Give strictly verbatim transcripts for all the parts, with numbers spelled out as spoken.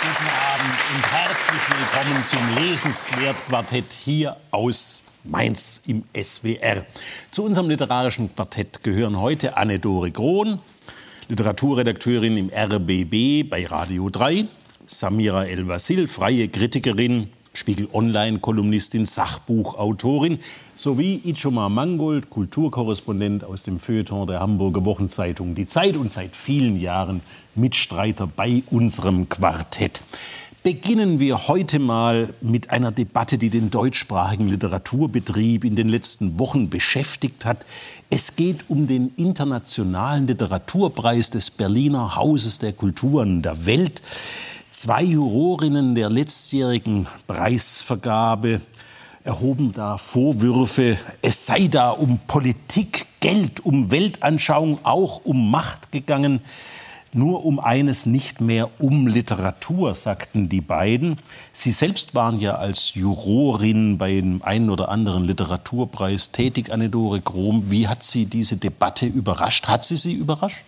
Guten Abend und herzlich willkommen zum Lesenswert-Quartett hier aus Mainz im S W R. Zu unserem literarischen Quartett gehören heute Anne-Dore Grohn, Literaturredakteurin im R B B bei Radio drei, Samira El-Wasil, freie Kritikerin, Spiegel-Online-Kolumnistin, Sachbuchautorin, sowie Icomar Mangold, Kulturkorrespondent aus dem Feuilleton der Hamburger Wochenzeitung Die Zeit und seit vielen Jahren Mitstreiter bei unserem Quartett. Beginnen wir heute mal mit einer Debatte, die den deutschsprachigen Literaturbetrieb in den letzten Wochen beschäftigt hat. Es geht um den internationalen Literaturpreis des Berliner Hauses der Kulturen der Welt. Zwei Jurorinnen der letztjährigen Preisvergabe erhoben da Vorwürfe, es sei da um Politik, Geld, um Weltanschauung, auch um Macht gegangen. Nur um eines nicht mehr, um Literatur, sagten die beiden. Sie selbst waren ja als Jurorin bei dem einen oder anderen Literaturpreis tätig, Anne-Dore Grohn. Wie hat Sie diese Debatte überrascht? Hat sie Sie überrascht?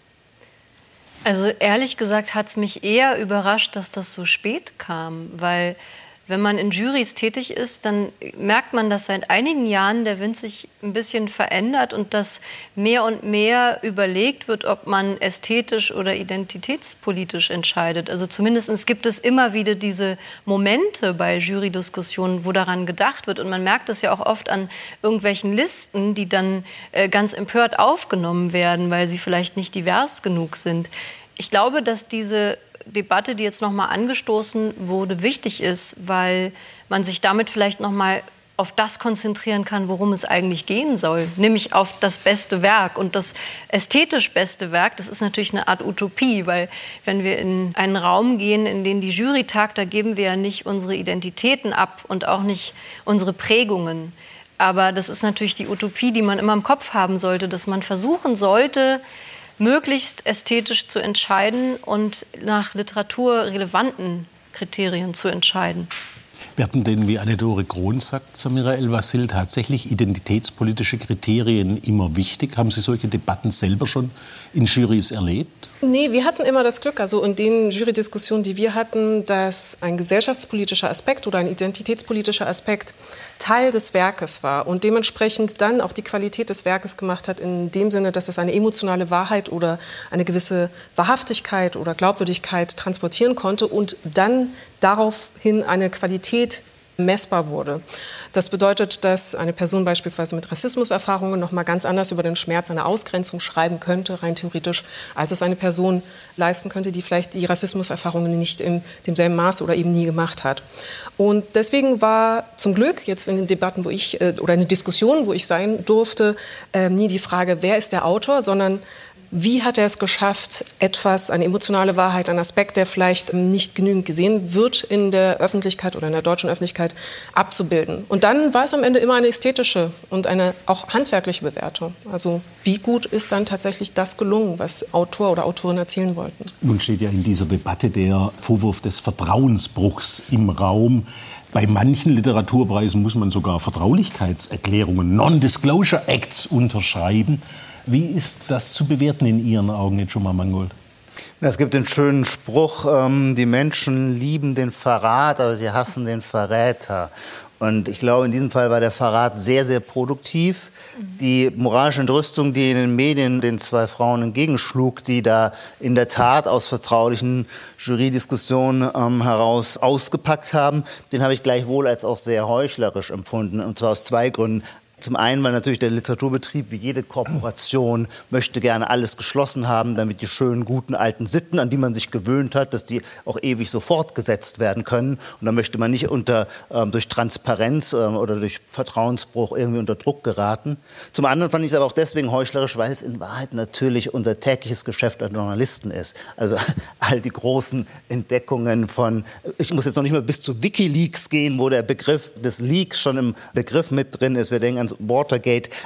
Also ehrlich gesagt hat es mich eher überrascht, dass das so spät kam, weil wenn man in Jurys tätig ist, dann merkt man, dass seit einigen Jahren der Wind sich ein bisschen verändert und dass mehr und mehr überlegt wird, ob man ästhetisch oder identitätspolitisch entscheidet. Also zumindest gibt es immer wieder diese Momente bei Jurydiskussionen, wo daran gedacht wird. Und man merkt es ja auch oft an irgendwelchen Listen, die dann äh, ganz empört aufgenommen werden, weil sie vielleicht nicht divers genug sind. Ich glaube, dass diese Debatte, die jetzt noch mal angestoßen wurde, wichtig ist, weil man sich damit vielleicht noch mal auf das konzentrieren kann, worum es eigentlich gehen soll, nämlich auf das beste Werk. Und das ästhetisch beste Werk, das ist natürlich eine Art Utopie, weil wenn wir in einen Raum gehen, in den die Jury tagt, da geben wir ja nicht unsere Identitäten ab und auch nicht unsere Prägungen. Aber das ist natürlich die Utopie, die man immer im Kopf haben sollte, dass man versuchen sollte, möglichst ästhetisch zu entscheiden und nach literaturrelevanten Kriterien zu entscheiden. Werden denn, wie Anne-Dore Grohn sagt, Samira El-Wasil, tatsächlich identitätspolitische Kriterien immer wichtig? Haben Sie solche Debatten selber schon in Jurys erlebt? Nee, wir hatten immer das Glück, also in den Jurydiskussionen, die wir hatten, dass ein gesellschaftspolitischer Aspekt oder ein identitätspolitischer Aspekt Teil des Werkes war und dementsprechend dann auch die Qualität des Werkes gemacht hat, in dem Sinne, dass es eine emotionale Wahrheit oder eine gewisse Wahrhaftigkeit oder Glaubwürdigkeit transportieren konnte und dann daraufhin eine Qualität messbar wurde. Das bedeutet, dass eine Person beispielsweise mit Rassismuserfahrungen noch mal ganz anders über den Schmerz einer Ausgrenzung schreiben könnte, rein theoretisch, als es eine Person leisten könnte, die vielleicht die Rassismuserfahrungen nicht in demselben Maß oder eben nie gemacht hat. Und deswegen war zum Glück jetzt in den Debatten, wo ich, oder in den Diskussionen, wo ich sein durfte, äh, nie die Frage, wer ist der Autor, sondern wie hat er es geschafft, etwas, eine emotionale Wahrheit, ein Aspekt, der vielleicht nicht genügend gesehen wird in der Öffentlichkeit oder in der deutschen Öffentlichkeit, abzubilden. Und dann war es am Ende immer eine ästhetische und eine auch handwerkliche Bewertung. Also wie gut ist dann tatsächlich das gelungen, was Autor oder Autorin erzählen wollten? Nun steht ja in dieser Debatte der Vorwurf des Vertrauensbruchs im Raum. Bei manchen Literaturpreisen muss man sogar Vertraulichkeitserklärungen, Non-Disclosure Acts unterschreiben. Wie ist das zu bewerten in Ihren Augen, Icomar Mangold? Es gibt den schönen Spruch, ähm, die Menschen lieben den Verrat, aber sie hassen den Verräter. Und ich glaube, in diesem Fall war der Verrat sehr, sehr produktiv. Die moralische Entrüstung, die in den Medien den zwei Frauen entgegenschlug, die da in der Tat aus vertraulichen Jurydiskussionen ähm, heraus ausgepackt haben, den habe ich gleichwohl als auch sehr heuchlerisch empfunden. Und zwar aus zwei Gründen. Zum einen, weil natürlich der Literaturbetrieb, wie jede Kooperation, möchte gerne alles geschlossen haben, damit die schönen, guten, alten Sitten, an die man sich gewöhnt hat, dass die auch ewig so fortgesetzt werden können. Und da möchte man nicht unter, ähm, durch Transparenz ähm, oder durch Vertrauensbruch irgendwie unter Druck geraten. Zum anderen fand ich es aber auch deswegen heuchlerisch, weil es in Wahrheit natürlich unser tägliches Geschäft als Journalisten ist. Also all die großen Entdeckungen von, ich muss jetzt noch nicht mal bis zu WikiLeaks gehen, wo der Begriff des Leaks schon im Begriff mit drin ist. Wir denken ans Watergate, aber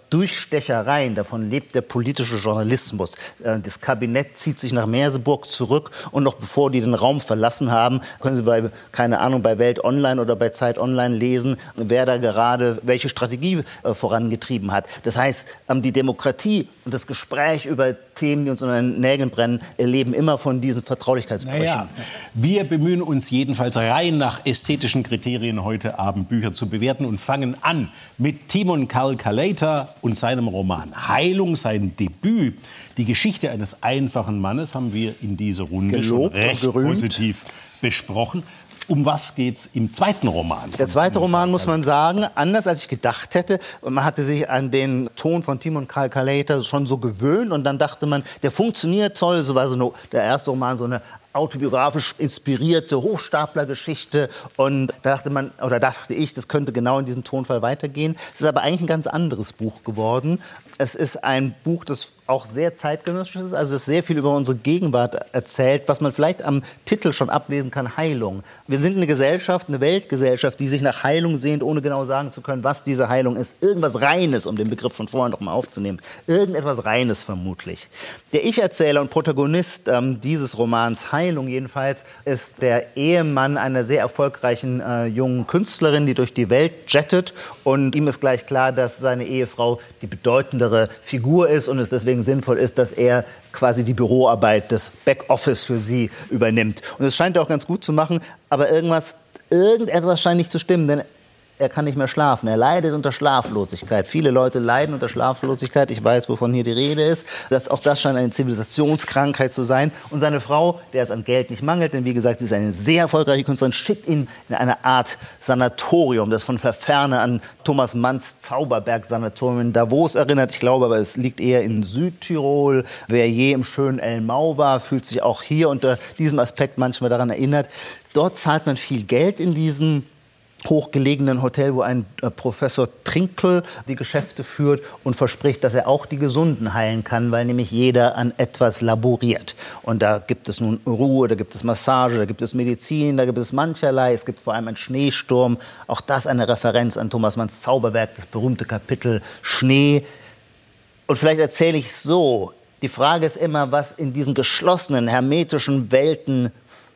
Durchstechereien, davon lebt der politische Journalismus. Das Kabinett zieht sich nach Merseburg zurück und noch bevor die den Raum verlassen haben, können Sie bei, keine Ahnung, bei Welt Online oder bei Zeit Online lesen, wer da gerade welche Strategie äh, vorangetrieben hat. Das heißt, ähm, die Demokratie und das Gespräch über Themen, die uns unter den Nägeln brennen, leben immer von diesen Vertraulichkeitsbrüchen. Naja, wir bemühen uns jedenfalls rein nach ästhetischen Kriterien heute Abend Bücher zu bewerten und fangen an mit Timon Kalkaleiter und seinem Roman Heilung, sein Debüt. Die Geschichte eines einfachen Mannes haben wir in dieser Runde Gelobt, schon recht gerühmt. positiv besprochen. Um was geht's im zweiten Roman? Der zweite Roman, muss man sagen, anders als ich gedacht hätte. Man hatte sich an den Ton von Timon Kalkaleiter schon so gewöhnt und dann dachte man, der funktioniert toll. So war so eine, der erste Roman so eine autobiografisch inspirierte Hochstaplergeschichte und da dachte man, oder dachte ich, das könnte genau in diesem Tonfall weitergehen. Es ist aber eigentlich ein ganz anderes Buch geworden. Es ist ein Buch, das auch sehr zeitgenössisch ist, also das sehr viel über unsere Gegenwart erzählt, was man vielleicht am Titel schon ablesen kann, Heilung. Wir sind eine Gesellschaft, eine Weltgesellschaft, die sich nach Heilung sehnt, ohne genau sagen zu können, was diese Heilung ist. Irgendwas Reines, um den Begriff von vorhin noch mal aufzunehmen. Irgendetwas Reines vermutlich. Der Ich-Erzähler und Protagonist ähm, dieses Romans, Heilung jedenfalls, ist der Ehemann einer sehr erfolgreichen äh, jungen Künstlerin, die durch die Welt jettet und ihm ist gleich klar, dass seine Ehefrau die bedeutendere Figur ist und es deswegen sinnvoll ist, dass er quasi die Büroarbeit, das Backoffice für sie übernimmt. Und es scheint er auch ganz gut zu machen, aber irgendwas, irgendetwas scheint nicht zu stimmen, denn er kann nicht mehr schlafen. Er leidet unter Schlaflosigkeit. Viele Leute leiden unter Schlaflosigkeit. Ich weiß, wovon hier die Rede ist. Das, auch das scheint eine Zivilisationskrankheit zu sein. Und seine Frau, der es an Geld nicht mangelt, denn wie gesagt, sie ist eine sehr erfolgreiche Künstlerin, schickt ihn in eine Art Sanatorium, das von Verferne an Thomas Manns Zauberberg-Sanatorium in Davos erinnert. Ich glaube aber, es liegt eher in Südtirol. Wer je im schönen Elmau war, fühlt sich auch hier unter diesem Aspekt manchmal daran erinnert. Dort zahlt man viel Geld in diesem hochgelegenen Hotel, wo ein äh, Professor Trinkel die Geschäfte führt und verspricht, dass er auch die Gesunden heilen kann, weil nämlich jeder an etwas laboriert. Und da gibt es nun Ruhe, da gibt es Massage, da gibt es Medizin, da gibt es mancherlei. Es gibt vor allem einen Schneesturm. Auch das eine Referenz an Thomas Manns Zauberberg, das berühmte Kapitel Schnee. Und vielleicht erzähle ich es so. Die Frage ist immer, was in diesen geschlossenen, hermetischen Welten,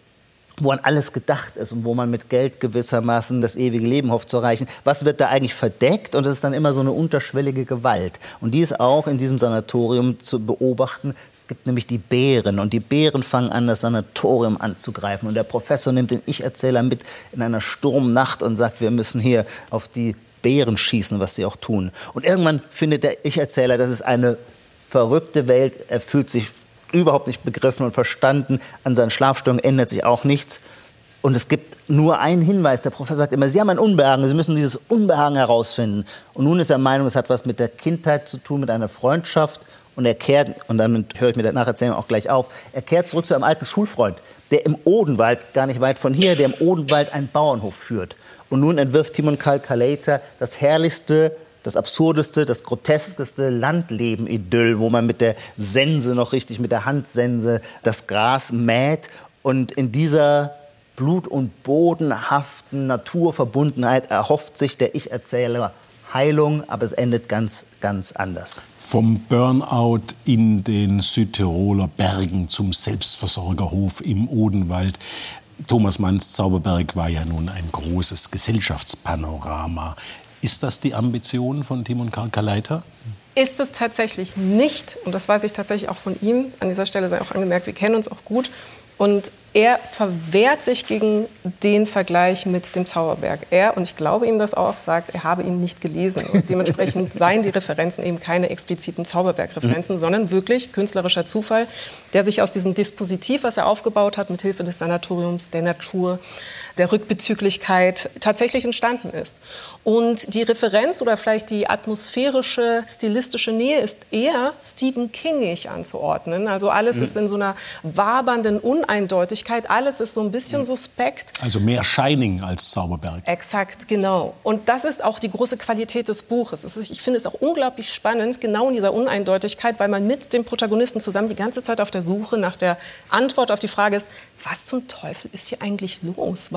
wo an alles gedacht ist und wo man mit Geld gewissermaßen das ewige Leben hofft zu erreichen. Was wird da eigentlich verdeckt? Und es ist dann immer so eine unterschwellige Gewalt. Und die ist auch in diesem Sanatorium zu beobachten. Es gibt nämlich die Bären und die Bären fangen an, das Sanatorium anzugreifen. Und der Professor nimmt den Ich-Erzähler mit in einer Sturmnacht und sagt, wir müssen hier auf die Bären schießen, was sie auch tun. Und irgendwann findet der Ich-Erzähler, das ist eine verrückte Welt. Er fühlt sich überhaupt nicht begriffen und verstanden. An seinen Schlafstörungen ändert sich auch nichts. Und es gibt nur einen Hinweis. Der Professor sagt immer, Sie haben ein Unbehagen, Sie müssen dieses Unbehagen herausfinden. Und nun ist er der Meinung, es hat was mit der Kindheit zu tun, mit einer Freundschaft. Und er kehrt, und damit höre ich mit der Nacherzählung auch gleich auf, er kehrt zurück zu einem alten Schulfreund, der im Odenwald, gar nicht weit von hier, der im Odenwald einen Bauernhof führt. Und nun entwirft Timon Kalkaleiter das herrlichste, das absurdeste, das groteskeste Landleben-Idyll, wo man mit der Sense noch richtig, mit der Handsense das Gras mäht. Und in dieser blut- und bodenhaften Naturverbundenheit erhofft sich der Ich-Erzähler Heilung, aber es endet ganz, ganz anders. Vom Burnout in den Südtiroler Bergen zum Selbstversorgerhof im Odenwald. Thomas Manns Zauberberg war ja nun ein großes Gesellschaftspanorama. Ist das die Ambition von Timon Kalkaleiter? Ist es tatsächlich nicht. Und das weiß ich tatsächlich auch von ihm. An dieser Stelle sei auch angemerkt, wir kennen uns auch gut. Und er verwehrt sich gegen den Vergleich mit dem Zauberberg. Er, und ich glaube ihm das auch, sagt, er habe ihn nicht gelesen. Und dementsprechend seien die Referenzen eben keine expliziten Zauberberg-Referenzen, mhm. sondern wirklich künstlerischer Zufall, der sich aus diesem Dispositiv, was er aufgebaut hat, mit Hilfe des Sanatoriums, der Natur, der Rückbezüglichkeit, tatsächlich entstanden ist. Und die Referenz oder vielleicht die atmosphärische, stilistische Nähe ist eher Stephen Kingig anzuordnen. Also alles mhm. ist in so einer wabernden Uneindeutigkeit. Alles ist so ein bisschen mhm. suspekt. Also mehr Shining als Zauberberg. Exakt, genau. Und das ist auch die große Qualität des Buches. Es ist, ich finde es auch unglaublich spannend, genau in dieser Uneindeutigkeit, weil man mit dem Protagonisten zusammen die ganze Zeit auf der Suche nach der Antwort auf die Frage ist, was zum Teufel ist hier eigentlich los? Warum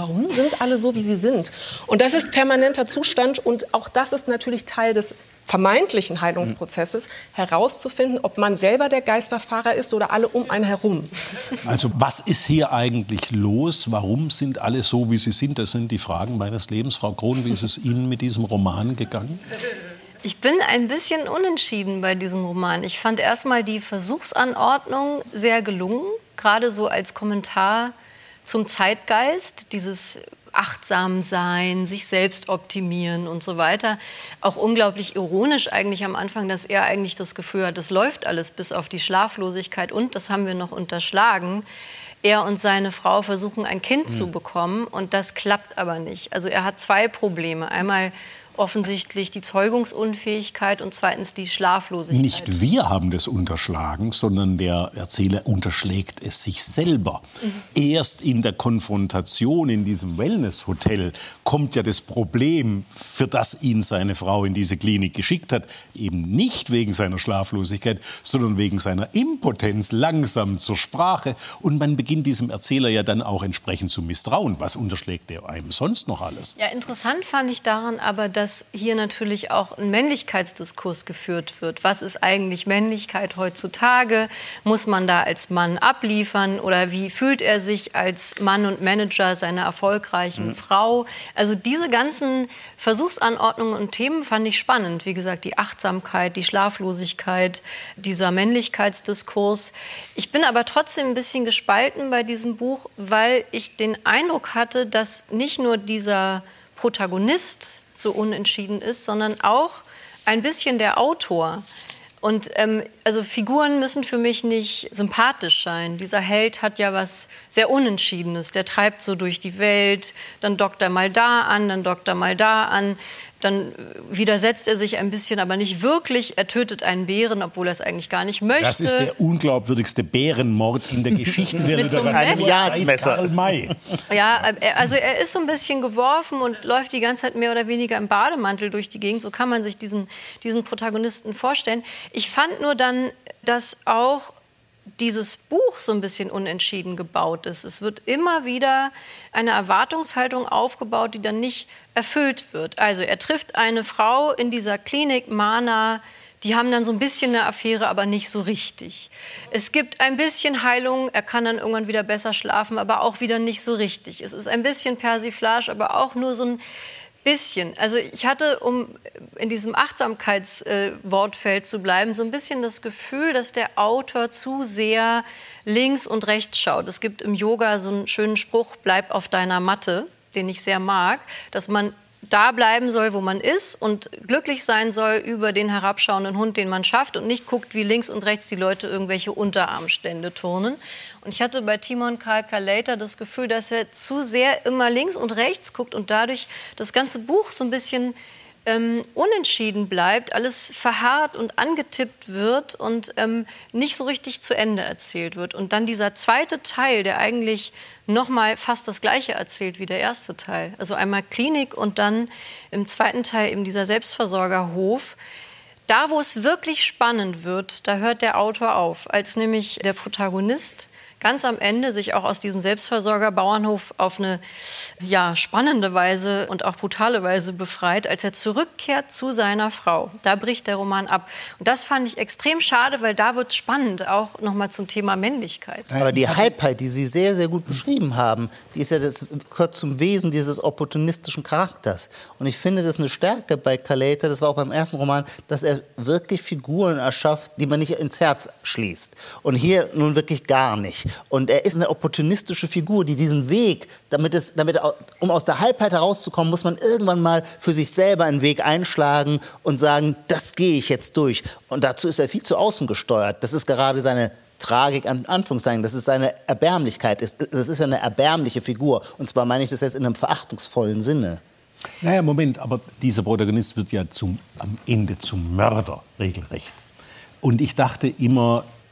warum sind alle so, wie sie sind? Und das ist permanenter Zustand und auch das ist natürlich Teil des vermeintlichen Heilungsprozesses, herauszufinden, ob man selber der Geisterfahrer ist oder alle um einen herum. Also was ist hier eigentlich los? Warum sind alle so, wie sie sind? Das sind die Fragen meines Lebens. Frau Krohn, wie ist es Ihnen mit diesem Roman gegangen? Ich bin ein bisschen unentschieden bei diesem Roman. Ich fand erstmal die Versuchsanordnung sehr gelungen, gerade so als Kommentar zum Zeitgeist, dieses achtsam sein, sich selbst optimieren und so weiter. Auch unglaublich ironisch eigentlich am Anfang, dass er eigentlich das Gefühl hat, das läuft alles bis auf die Schlaflosigkeit und, das haben wir noch unterschlagen, er und seine Frau versuchen, ein Kind mhm. zu bekommen und das klappt aber nicht. Also er hat zwei Probleme. Einmal offensichtlich die Zeugungsunfähigkeit und zweitens die Schlaflosigkeit. Nicht wir haben das unterschlagen, sondern der Erzähler unterschlägt es sich selber. Mhm. Erst in der Konfrontation in diesem Wellness-Hotel kommt ja das Problem, für das ihn seine Frau in diese Klinik geschickt hat, eben nicht wegen seiner Schlaflosigkeit, sondern wegen seiner Impotenz langsam zur Sprache. Und man beginnt diesem Erzähler ja dann auch entsprechend zu misstrauen. Was unterschlägt er einem sonst noch alles? Ja, interessant fand ich daran aber, dass dass hier natürlich auch ein Männlichkeitsdiskurs geführt wird. Was ist eigentlich Männlichkeit heutzutage? Muss man da als Mann abliefern? Oder wie fühlt er sich als Mann und Manager seiner erfolgreichen mhm. Frau? Also diese ganzen Versuchsanordnungen und Themen fand ich spannend. Wie gesagt, die Achtsamkeit, die Schlaflosigkeit, dieser Männlichkeitsdiskurs. Ich bin aber trotzdem ein bisschen gespalten bei diesem Buch, weil ich den Eindruck hatte, dass nicht nur dieser Protagonist so unentschieden ist, sondern auch ein bisschen der Autor. Und ähm, also Figuren müssen für mich nicht sympathisch sein. Dieser Held hat ja was sehr Unentschiedenes. Der treibt so durch die Welt, dann dockt er mal da an, dann dockt er mal da an. Dann widersetzt er sich ein bisschen, aber nicht wirklich. Er tötet einen Bären, obwohl er es eigentlich gar nicht möchte. Das ist der unglaubwürdigste Bärenmord in der Geschichte der Mit so einem Literatur seit Karl May. Ja, also er ist so ein bisschen geworfen und läuft die ganze Zeit mehr oder weniger im Bademantel durch die Gegend. So kann man sich diesen, diesen Protagonisten vorstellen. Ich fand nur dann, dass auch dieses Buch so ein bisschen unentschieden gebaut ist. Es wird immer wieder eine Erwartungshaltung aufgebaut, die dann nicht erfüllt wird. Also er trifft eine Frau in dieser Klinik, Mana, die haben dann so ein bisschen eine Affäre, aber nicht so richtig. Es gibt ein bisschen Heilung, er kann dann irgendwann wieder besser schlafen, aber auch wieder nicht so richtig. Es ist ein bisschen Persiflage, aber auch nur so ein bisschen. Also ich hatte, um in diesem Achtsamkeitswortfeld äh, zu bleiben, so ein bisschen das Gefühl, dass der Autor zu sehr links und rechts schaut. Es gibt im Yoga so einen schönen Spruch, bleib auf deiner Matte, den ich sehr mag, dass man da bleiben soll, wo man ist und glücklich sein soll über den herabschauenden Hund, den man schafft und nicht guckt, wie links und rechts die Leute irgendwelche Unterarmstände turnen. Und ich hatte bei Timon Kalkalater das Gefühl, dass er zu sehr immer links und rechts guckt und dadurch das ganze Buch so ein bisschen ähm, unentschieden bleibt, alles verharrt und angetippt wird und ähm, nicht so richtig zu Ende erzählt wird. Und dann dieser zweite Teil, der eigentlich noch mal fast das Gleiche erzählt wie der erste Teil. Also einmal Klinik und dann im zweiten Teil eben dieser Selbstversorgerhof. Da, wo es wirklich spannend wird, da hört der Autor auf, als nämlich der Protagonist ganz am Ende sich auch aus diesem Selbstversorger-Bauernhof auf eine ja, spannende Weise und auch brutale Weise befreit, als er zurückkehrt zu seiner Frau. Da bricht der Roman ab. Und das fand ich extrem schade, weil da wird es spannend, auch nochmal zum Thema Männlichkeit. Aber die Halbheit, die Sie sehr, sehr gut beschrieben haben, die ist ja das, gehört zum Wesen dieses opportunistischen Charakters. Und ich finde das eine Stärke bei Kaleta, das war auch beim ersten Roman, dass er wirklich Figuren erschafft, die man nicht ins Herz schließt. Und hier nun wirklich gar nicht. Und er ist eine opportunistische Figur, die diesen Weg, damit es, damit, um aus der Halbheit herauszukommen, muss man irgendwann mal für sich selber einen Weg einschlagen und sagen, das gehe ich jetzt durch. Und dazu ist er viel zu außen gesteuert. Das ist gerade seine Tragik, an Anführungszeichen, das ist seine Erbärmlichkeit. Das ist eine erbärmliche Figur. Und zwar meine ich das jetzt in einem verachtungsvollen Sinne. Naja, Moment, aber dieser Protagonist wird ja zum, am Ende zum Mörder, regelrecht. Und ich dachte immer,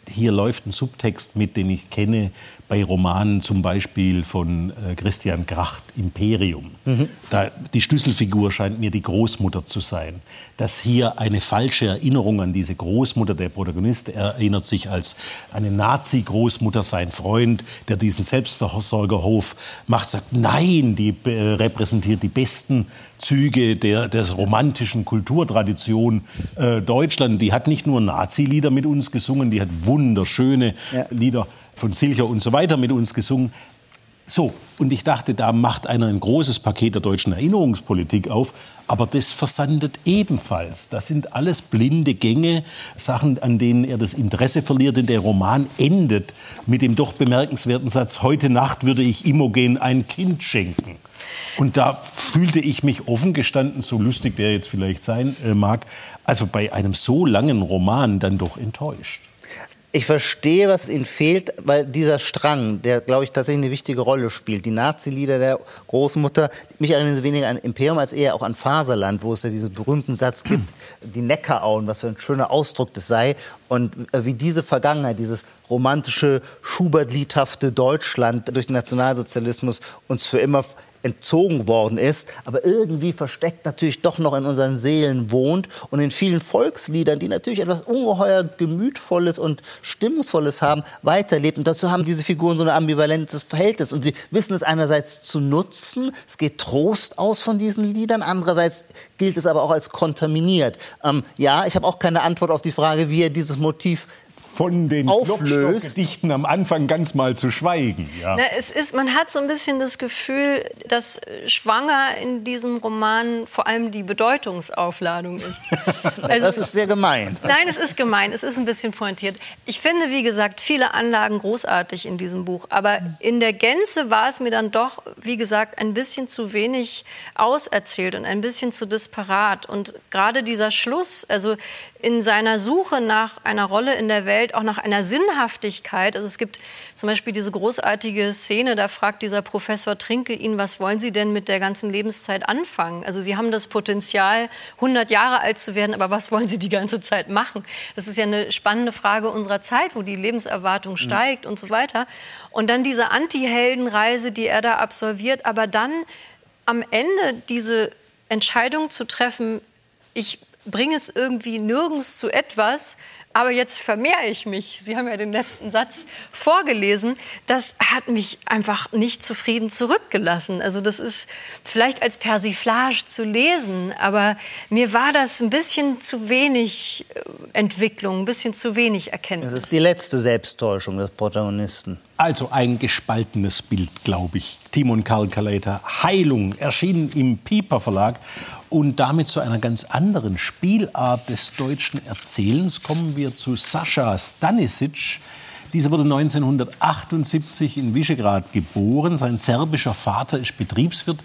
hier läuft ein Subtext mit, den ich kenne bei Romanen zum Beispiel von äh, Christian Kracht, Imperium. Mhm. Da, die Schlüsselfigur scheint mir die Großmutter zu sein. Dass hier eine falsche Erinnerung an diese Großmutter, der Protagonist erinnert sich als eine Nazi-Großmutter, sein Freund, der diesen Selbstversorgerhof macht, sagt, nein, die äh, repräsentiert die besten Züge der, der romantischen Kulturtradition äh, Deutschland. Die hat nicht nur Nazi-Lieder mit uns gesungen, die hat wunderschöne ja. Lieder von Silcher und so weiter mit uns gesungen. So, und ich dachte, da macht einer ein großes Paket der deutschen Erinnerungspolitik auf, aber das versandet ebenfalls. Das sind alles blinde Gänge, Sachen, an denen er das Interesse verliert, denn der Roman endet mit dem doch bemerkenswerten Satz, heute Nacht würde ich Imogen ein Kind schenken. Und da fühlte ich mich offen gestanden, so lustig der jetzt vielleicht sein äh, mag, also bei einem so langen Roman dann doch enttäuscht. Ich verstehe, was Ihnen fehlt, weil dieser Strang, der, glaube ich, tatsächlich eine wichtige Rolle spielt. Die Nazi-Lieder der Großmutter, mich erinnern sie weniger an Imperium als eher auch an Faserland, wo es ja diesen berühmten Satz gibt, die Neckarauen, was für ein schöner Ausdruck das sei. Und wie diese Vergangenheit, dieses romantische, Schubert-liedhafte Deutschland durch den Nationalsozialismus uns für immer entzogen worden ist, aber irgendwie versteckt natürlich doch noch in unseren Seelen wohnt und in vielen Volksliedern, die natürlich etwas ungeheuer Gemütvolles und Stimmungsvolles haben, weiterlebt. Und dazu haben diese Figuren so ein ambivalentes Verhältnis. Und sie wissen es einerseits zu nutzen, es geht Trost aus von diesen Liedern, andererseits gilt es aber auch als kontaminiert. Ähm, ja, ich habe auch keine Antwort auf die Frage, wie er dieses Motiv von den Klopstock-Gedichten am Anfang ganz mal zu schweigen. Ja. Na, es ist, man hat so ein bisschen das Gefühl, dass schwanger in diesem Roman vor allem die Bedeutungsaufladung ist. Also, das ist sehr gemein. Nein, es ist gemein, es ist ein bisschen pointiert. Ich finde, wie gesagt, viele Anlagen großartig in diesem Buch. Aber in der Gänze war es mir dann doch, wie gesagt, ein bisschen zu wenig auserzählt und ein bisschen zu disparat. Und gerade dieser Schluss, also in seiner Suche nach einer Rolle in der Welt, auch nach einer Sinnhaftigkeit. Also es gibt zum Beispiel diese großartige Szene, da fragt dieser Professor Trinkel ihn, was wollen Sie denn mit der ganzen Lebenszeit anfangen? Also Sie haben das Potenzial, hundert Jahre alt zu werden, aber was wollen Sie die ganze Zeit machen? Das ist ja eine spannende Frage unserer Zeit, wo die Lebenserwartung steigt mhm. und so weiter. Und dann diese Anti-Heldenreise, die er da absolviert, aber dann am Ende diese Entscheidung zu treffen, ich bringe es irgendwie nirgends zu etwas, aber jetzt vermehre ich mich. Sie haben ja den letzten Satz vorgelesen. Das hat mich einfach nicht zufrieden zurückgelassen. Also das ist vielleicht als Persiflage zu lesen, aber mir war das ein bisschen zu wenig Entwicklung, ein bisschen zu wenig Erkenntnis. Das ist die letzte Selbsttäuschung des Protagonisten. Also ein gespaltenes Bild, glaube ich. Timon Kalkaleiter, Heilung, erschienen im Piper Verlag. Und damit zu einer ganz anderen Spielart des deutschen Erzählens kommen wir zu Sascha Stanisic. Dieser wurde neunzehnhundertachtundsiebzig in Visegrad geboren. Sein serbischer Vater ist Betriebswirt,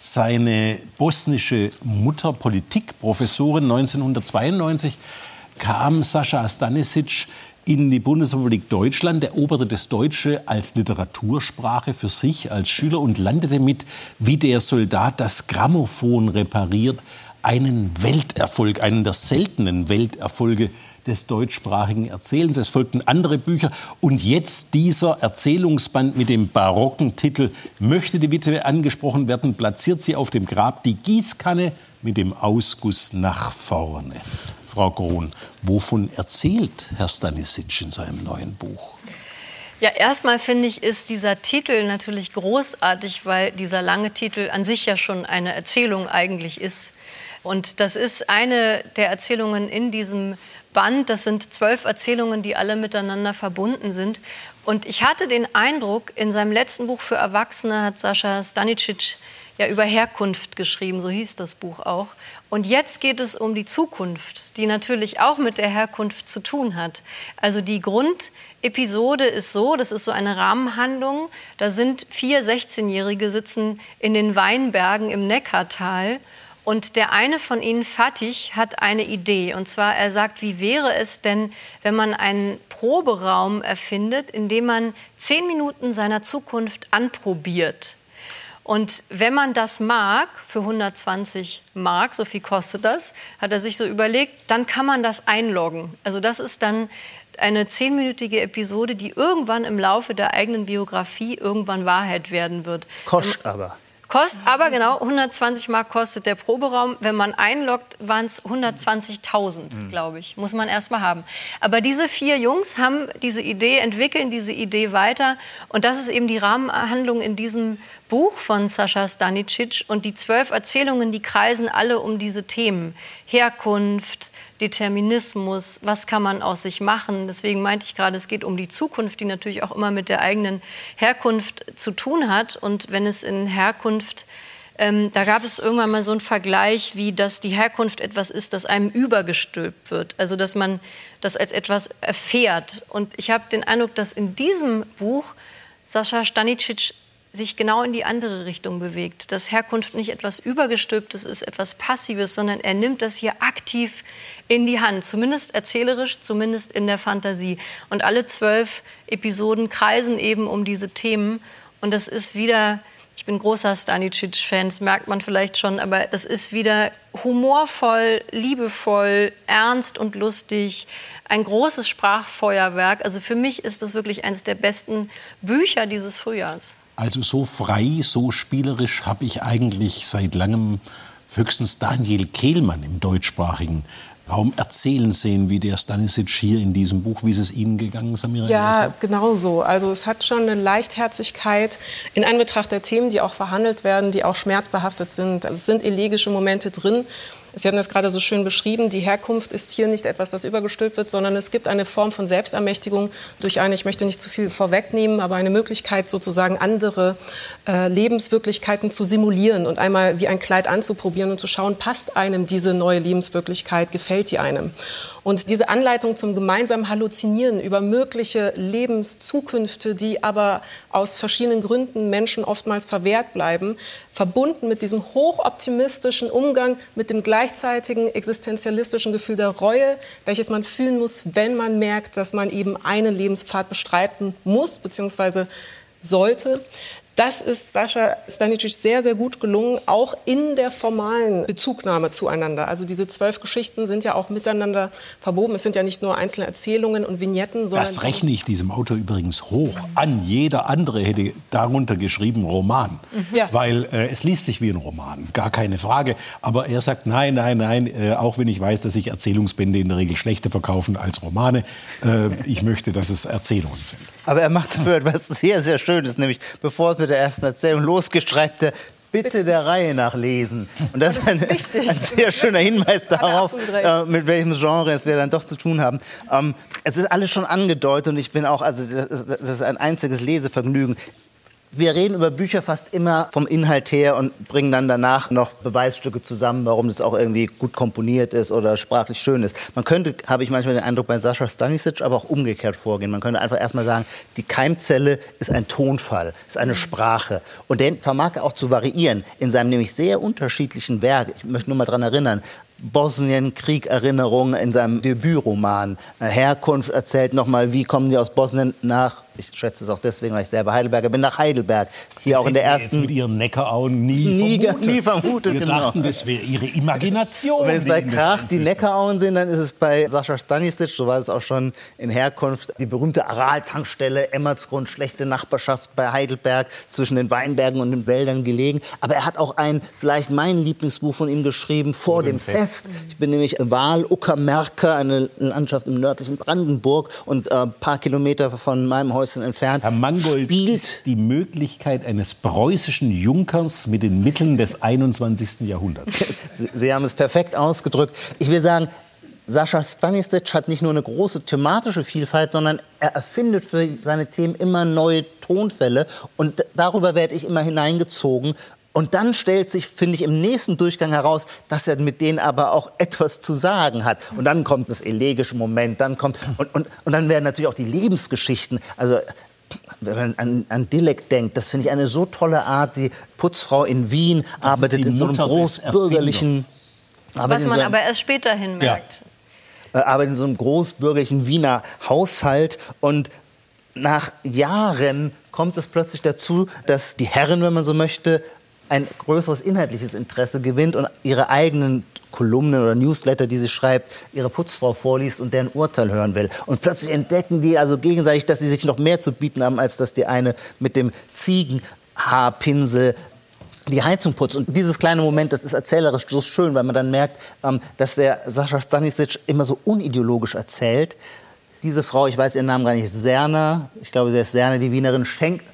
seine bosnische Mutter Politikprofessorin. neunzehnhundertzweiundneunzig kam Sascha Stanisic in die Bundesrepublik Deutschland, eroberte das Deutsche als Literatursprache für sich, als Schüler und landete mit Wie der Soldat das Grammophon repariert, einen Welterfolg, einen der seltenen Welterfolge des deutschsprachigen Erzählens. Es folgten andere Bücher und jetzt dieser Erzählungsband mit dem barocken Titel Möchte die Witwe angesprochen werden, platziert sie auf dem Grab die Gießkanne mit dem Ausguss nach vorne. Frau Krohn, wovon erzählt Herr Stanisic in seinem neuen Buch? Ja, erstmal finde ich, ist dieser Titel natürlich großartig, weil dieser lange Titel an sich ja schon eine Erzählung eigentlich ist. Und das ist eine der Erzählungen in diesem Band. Das sind zwölf Erzählungen, die alle miteinander verbunden sind. Und ich hatte den Eindruck, in seinem letzten Buch für Erwachsene hat Sascha Stanisic ja über Herkunft geschrieben, so hieß das Buch auch. Und jetzt geht es um die Zukunft, die natürlich auch mit der Herkunft zu tun hat. Also die Grundepisode ist so, das ist so eine Rahmenhandlung, da sind vier sechzehnjährige sitzen in den Weinbergen im Neckartal und der eine von ihnen, Fatih, hat eine Idee. Und zwar, er sagt, wie wäre es denn, wenn man einen Proberaum erfindet, in dem man zehn Minuten seiner Zukunft anprobiert. Und wenn man das mag, für hundertzwanzig Mark, so viel kostet das, hat er sich so überlegt, dann kann man das einloggen. Also das ist dann eine zehnminütige Episode, die irgendwann im Laufe der eigenen Biografie irgendwann Wahrheit werden wird. Kostet aber. Kostet aber, genau, hundertzwanzig Mark kostet der Proberaum. Wenn man einloggt, waren es hundertzwanzigtausend, mhm. glaube ich. Muss man erst mal haben. Aber diese vier Jungs haben diese Idee, entwickeln diese Idee weiter. Und das ist eben die Rahmenhandlung in diesem Buch von Sascha Stanicic. Und die zwölf Erzählungen, die kreisen alle um diese Themen. Herkunft, Determinismus, was kann man aus sich machen. Deswegen meinte ich gerade, es geht um die Zukunft, die natürlich auch immer mit der eigenen Herkunft zu tun hat. Und wenn es in Herkunft, ähm, da gab es irgendwann mal so einen Vergleich, wie dass die Herkunft etwas ist, das einem übergestülpt wird. Also dass man das als etwas erfährt. Und ich habe den Eindruck, dass in diesem Buch Sascha Stanicic sich genau in die andere Richtung bewegt. Dass Herkunft nicht etwas Übergestülptes ist, etwas Passives, sondern er nimmt das hier aktiv in die Hand. Zumindest erzählerisch, zumindest in der Fantasie. Und alle zwölf Episoden kreisen eben um diese Themen. Und das ist wieder, ich bin großer Stanicic-Fan, das merkt man vielleicht schon, aber das ist wieder humorvoll, liebevoll, ernst und lustig. Ein großes Sprachfeuerwerk. Also für mich ist das wirklich eines der besten Bücher dieses Frühjahrs. Also so frei, so spielerisch habe ich eigentlich seit langem höchstens Daniel Kehlmann im deutschsprachigen Raum erzählen sehen, wie der Stanicic hier in diesem Buch. Wie ist es Ihnen gegangen, Samira? Ja, genau so. Also es hat schon eine Leichtherzigkeit in Anbetracht der Themen, die auch verhandelt werden, die auch schmerzbehaftet sind. Also es sind elegische Momente drin. Sie hatten das gerade so schön beschrieben, die Herkunft ist hier nicht etwas, das übergestülpt wird, sondern es gibt eine Form von Selbstermächtigung durch eine, ich möchte nicht zu viel vorwegnehmen, aber eine Möglichkeit sozusagen andere äh, Lebenswirklichkeiten zu simulieren und einmal wie ein Kleid anzuprobieren und zu schauen, passt einem diese neue Lebenswirklichkeit, gefällt die einem. Und diese Anleitung zum gemeinsamen Halluzinieren über mögliche Lebenszukünfte, die aber aus verschiedenen Gründen Menschen oftmals verwehrt bleiben, verbunden mit diesem hochoptimistischen Umgang mit dem gleichzeitigen existenzialistischen Gefühl der Reue, welches man fühlen muss, wenn man merkt, dass man eben einen Lebenspfad bestreiten muss bzw. sollte. Das ist Sascha Stanicic sehr, sehr gut gelungen, auch in der formalen Bezugnahme zueinander. Also diese zwölf Geschichten sind ja auch miteinander verwoben. Es sind ja nicht nur einzelne Erzählungen und Vignetten, sondern... Das rechne ich diesem Autor übrigens hoch an. Jeder andere hätte darunter geschrieben Roman. Ja. Weil äh, es liest sich wie ein Roman, gar keine Frage. Aber er sagt, nein, nein, nein, äh, auch wenn ich weiß, dass sich Erzählungsbände in der Regel schlechter verkaufen als Romane, äh, ich möchte, dass es Erzählungen sind. Aber er macht dafür etwas sehr, sehr Schönes, nämlich bevor es mit der ersten Erzählung losgeht, schreibt er, bitte, bitte der Reihe nach lesen. Und das, das ist ein, ein sehr schöner Hinweis darauf, äh, mit welchem Genre es wir dann doch zu tun haben. Ähm, es ist alles schon angedeutet und ich bin auch, also das ist, das ist ein einziges Lesevergnügen. Wir reden über Bücher fast immer vom Inhalt her und bringen dann danach noch Beweisstücke zusammen, warum das auch irgendwie gut komponiert ist oder sprachlich schön ist. Man könnte, habe ich manchmal den Eindruck, bei Sascha Stanicic aber auch umgekehrt vorgehen. Man könnte einfach erstmal sagen, die Keimzelle ist ein Tonfall, ist eine Sprache. Und den vermag er auch zu variieren in seinem nämlich sehr unterschiedlichen Werk. Ich möchte nur mal daran erinnern, Bosnien, Krieg, Erinnerungen in seinem Debütroman. Herkunft erzählt nochmal, wie kommen die aus Bosnien nach, ich schätze es auch deswegen, weil ich selber Heidelberger bin, nach Heidelberg. Hier das auch in der ersten... Jetzt mit ihren Neckarauen nie, nie vermutet. Nie vermutet, Wir genau. dachten, das wäre ihre Imagination. Und wenn es bei Krach die Neckarauen sind, dann ist es bei Sascha Stanicic, so war es auch schon in Herkunft, die berühmte Aral-Tankstelle, Emmertsgrund, schlechte Nachbarschaft bei Heidelberg, zwischen den Weinbergen und den Wäldern gelegen. Aber er hat auch ein, vielleicht mein Lieblingsbuch von ihm geschrieben, Vor dem Fest. Ich bin nämlich Wahl-Uckermärker, eine Landschaft im nördlichen Brandenburg und ein äh, paar Kilometer von meinem Häuschen entfernt. Herr Mangold, spielt ist die Möglichkeit eines preußischen Junkers mit den Mitteln des einundzwanzigsten Jahrhunderts. Sie, Sie haben es perfekt ausgedrückt. Ich will sagen, Sascha Stanicic hat nicht nur eine große thematische Vielfalt, sondern er erfindet für seine Themen immer neue Tonfälle. Und darüber werde ich immer hineingezogen. Und dann stellt sich, finde ich, im nächsten Durchgang heraus, dass er mit denen aber auch etwas zu sagen hat. Und dann kommt das elegische Moment, dann kommt und, und, und dann werden natürlich auch die Lebensgeschichten. Also wenn man an, an Dilek denkt, das finde ich eine so tolle Art. Die Putzfrau in Wien das arbeitet in so einem großbürgerlichen, was man so, aber erst späterhin merkt. Ja. Äh, arbeitet in so einem großbürgerlichen Wiener Haushalt und nach Jahren kommt es plötzlich dazu, dass die Herren, wenn man so möchte, ein größeres inhaltliches Interesse gewinnt und ihre eigenen Kolumnen oder Newsletter, die sie schreibt, ihre Putzfrau vorliest und deren Urteil hören will. Und plötzlich entdecken die also gegenseitig, dass sie sich noch mehr zu bieten haben, als dass die eine mit dem Ziegenhaarpinsel die Heizung putzt. Und dieses kleine Moment, das ist erzählerisch so schön, weil man dann merkt, ähm, dass der Sascha Stanisic immer so unideologisch erzählt. Diese Frau, ich weiß ihren Namen gar nicht, Serna, ich glaube, sie ist Serna, die Wienerin, schenkt,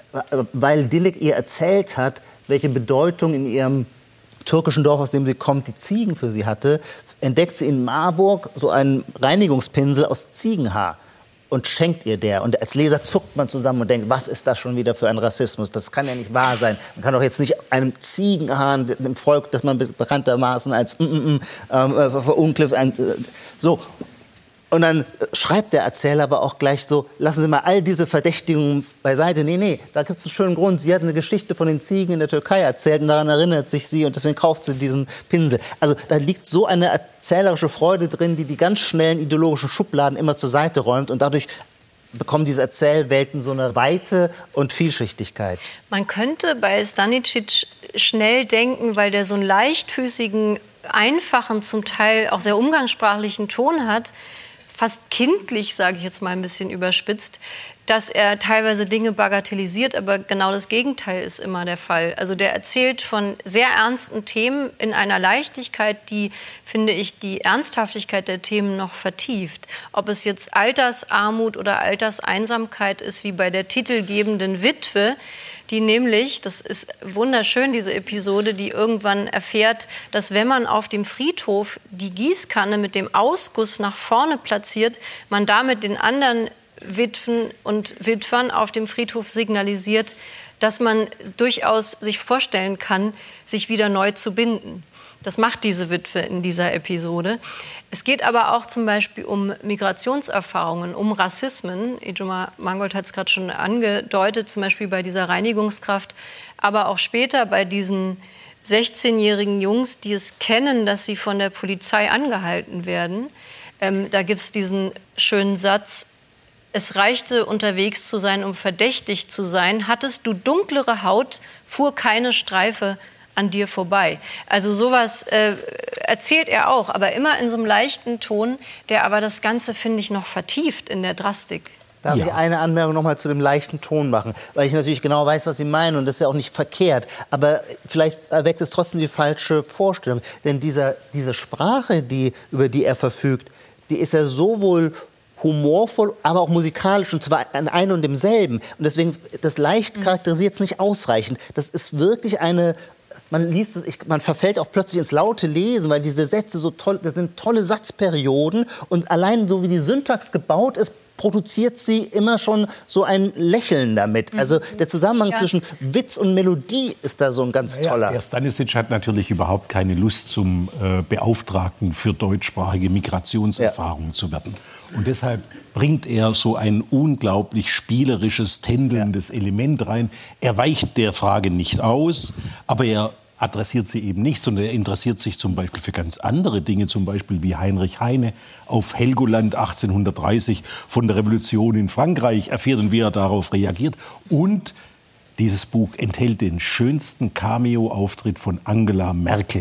weil Dillig ihr erzählt hat, welche Bedeutung in ihrem türkischen Dorf, aus dem sie kommt, die Ziegen für sie hatte, entdeckt sie in Marburg so einen Reinigungspinsel aus Ziegenhaar und schenkt ihr der. Und als Leser zuckt man zusammen und denkt, was ist das schon wieder für ein Rassismus? Das kann ja nicht wahr sein. Man kann doch jetzt nicht einem Ziegenhahn, dem Volk, das man bekanntermaßen als mm, mm, ähm, verunglimpft, äh, so. Und dann schreibt der Erzähler aber auch gleich so, lassen Sie mal all diese Verdächtigungen beiseite. Nee, nee, da gibt es einen schönen Grund. Sie hat eine Geschichte von den Ziegen in der Türkei erzählt und daran erinnert sich sie und deswegen kauft sie diesen Pinsel. Also da liegt so eine erzählerische Freude drin, die die ganz schnellen ideologischen Schubladen immer zur Seite räumt und dadurch bekommen diese Erzählwelten so eine Weite und Vielschichtigkeit. Man könnte bei Stanisic schnell denken, weil der so einen leichtfüßigen, einfachen, zum Teil auch sehr umgangssprachlichen Ton hat, fast kindlich, sage ich jetzt mal ein bisschen überspitzt, dass er teilweise Dinge bagatellisiert, aber genau das Gegenteil ist immer der Fall. Also der erzählt von sehr ernsten Themen in einer Leichtigkeit, die, finde ich, die Ernsthaftigkeit der Themen noch vertieft. Ob es jetzt Altersarmut oder Alterseinsamkeit ist, wie bei der titelgebenden Witwe, die nämlich, das ist wunderschön, diese Episode, die irgendwann erfährt, dass wenn man auf dem Friedhof die Gießkanne mit dem Ausguss nach vorne platziert, man damit den anderen Witwen und Witwern auf dem Friedhof signalisiert, dass man durchaus sich vorstellen kann, sich wieder neu zu binden. Das macht diese Witwe in dieser Episode. Es geht aber auch zum Beispiel um Migrationserfahrungen, um Rassismen. Ijoma Mangold hat es gerade schon angedeutet, zum Beispiel bei dieser Reinigungskraft, aber auch später bei diesen sechzehnjährigen Jungs, die es kennen, dass sie von der Polizei angehalten werden. Ähm, da gibt es diesen schönen Satz: Es reichte, unterwegs zu sein, um verdächtig zu sein. Hattest du dunklere Haut, fuhr keine Streife an dir vorbei. Also sowas äh, erzählt er auch, aber immer in so einem leichten Ton, der aber das Ganze, finde ich, noch vertieft in der Drastik. Darf ja. ich eine Anmerkung noch mal zu dem leichten Ton machen? Weil ich natürlich genau weiß, was Sie meinen und das ist ja auch nicht verkehrt. Aber vielleicht erweckt es trotzdem die falsche Vorstellung. Denn dieser, diese Sprache, die, über die er verfügt, die ist ja sowohl humorvoll, aber auch musikalisch, und zwar an einem und demselben. Und deswegen, das leicht charakterisiert es nicht ausreichend. Das ist wirklich eine... Man liest es, ich, man verfällt auch plötzlich ins laute Lesen, weil diese Sätze so toll, das sind tolle Satzperioden und allein so wie die Syntax gebaut ist, produziert sie immer schon so ein Lächeln damit. Also der Zusammenhang ja. zwischen Witz und Melodie ist da so ein ganz toller. Ja, der Stanisic hat natürlich überhaupt keine Lust, zum äh, Beauftragten für deutschsprachige Migrationserfahrungen ja. zu werden. Und deshalb bringt er so ein unglaublich spielerisches, tändelndes ja. Element rein. Er weicht der Frage nicht aus, aber er adressiert sie eben nicht, sondern er interessiert sich zum Beispiel für ganz andere Dinge, zum Beispiel wie Heinrich Heine auf Helgoland achtzehnhundertdreißig von der Revolution in Frankreich erfährt und wie er darauf reagiert. Und dieses Buch enthält den schönsten Cameo-Auftritt von Angela Merkel.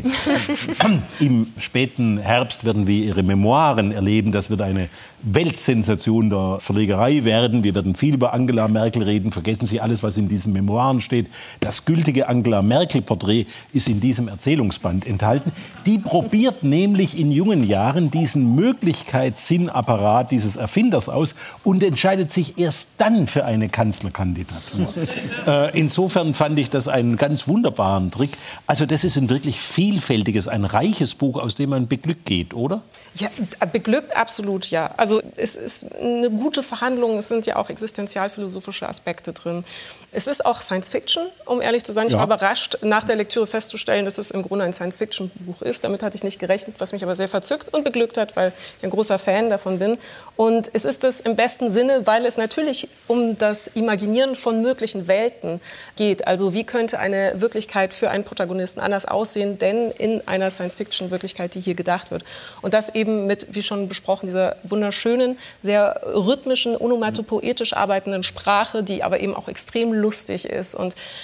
Im späten Herbst werden wir ihre Memoiren erleben. Das wird eine Weltsensation der Verlegerei werden. Wir werden viel über Angela Merkel reden. Vergessen Sie alles, was in diesen Memoiren steht. Das gültige Angela Merkel-Porträt ist in diesem Erzählungsband enthalten. Die probiert nämlich in jungen Jahren diesen Möglichkeitssinapparat dieses Erfinders aus und entscheidet sich erst dann für eine Kanzlerkandidatur. äh, Insofern fand ich das einen ganz wunderbaren Trick. Also das ist ein wirklich vielfältiges, ein reiches Buch, aus dem man beglückt geht, oder? Ja, beglückt absolut, ja. Also es ist eine gute Verhandlung, es sind ja auch existenzialphilosophische Aspekte drin. Es ist auch Science-Fiction, um ehrlich zu sein. Ich ja. war überrascht, nach der Lektüre festzustellen, dass es im Grunde ein Science-Fiction-Buch ist. Damit hatte ich nicht gerechnet, was mich aber sehr verzückt und beglückt hat, weil ich ein großer Fan davon bin. Und es ist es im besten Sinne, weil es natürlich um das Imaginieren von möglichen Welten geht. Also wie könnte eine Wirklichkeit für einen Protagonisten anders aussehen, denn in einer Science-Fiction-Wirklichkeit, die hier gedacht wird. Und das eben mit, wie schon besprochen, dieser wunderschönen, sehr rhythmischen, onomatopoetisch arbeitenden Sprache, die aber eben auch extrem lustig ist. Und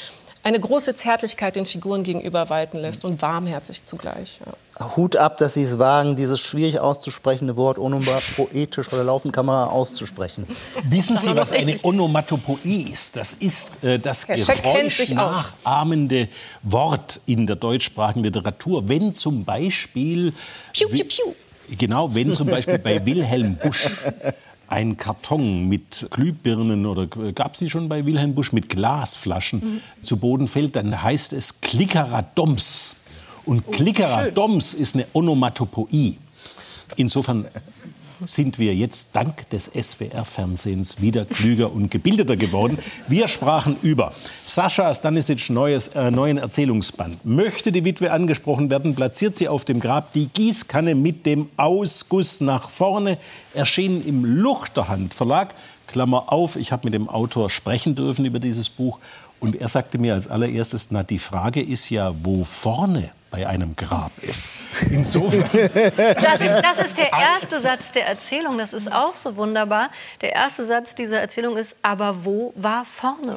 eine große Zärtlichkeit den Figuren gegenüber walten lässt und warmherzig zugleich. Ja. Hut ab, dass Sie es wagen, dieses schwierig auszusprechende Wort onomatopoetisch vor der laufenden Kamera auszusprechen. Wissen Sie, was eine Onomatopoe ist? Das ist äh, das geräusch nachahmende Wort in der deutschsprachigen Literatur. Wenn zum Beispiel... Piu, piu, piu. Genau, wenn zum Beispiel bei Wilhelm Busch ein Karton mit Glühbirnen oder gab es die schon bei Wilhelm Busch mit Glasflaschen mhm. zu Boden fällt, dann heißt es Klickeradoms. Und oh, Klickeradoms ist eine Onomatopoe. Insofern sind wir jetzt dank des S W R-Fernsehens wieder klüger und gebildeter geworden. Wir sprachen über Sascha Stanisics neues, äh, neuen Erzählungsband. Möchte die Witwe angesprochen werden, platziert sie auf dem Grab die Gießkanne mit dem Ausguss nach vorne. Erschienen im Luchterhand Verlag. Klammer auf, ich habe mit dem Autor sprechen dürfen über dieses Buch. Und er sagte mir als allererstes, na, die Frage ist ja, wo vorne bei einem Grab ist. Insofern. Das ist, das ist der erste Satz der Erzählung. Das ist auch so wunderbar. Der erste Satz dieser Erzählung ist, aber wo war vorne?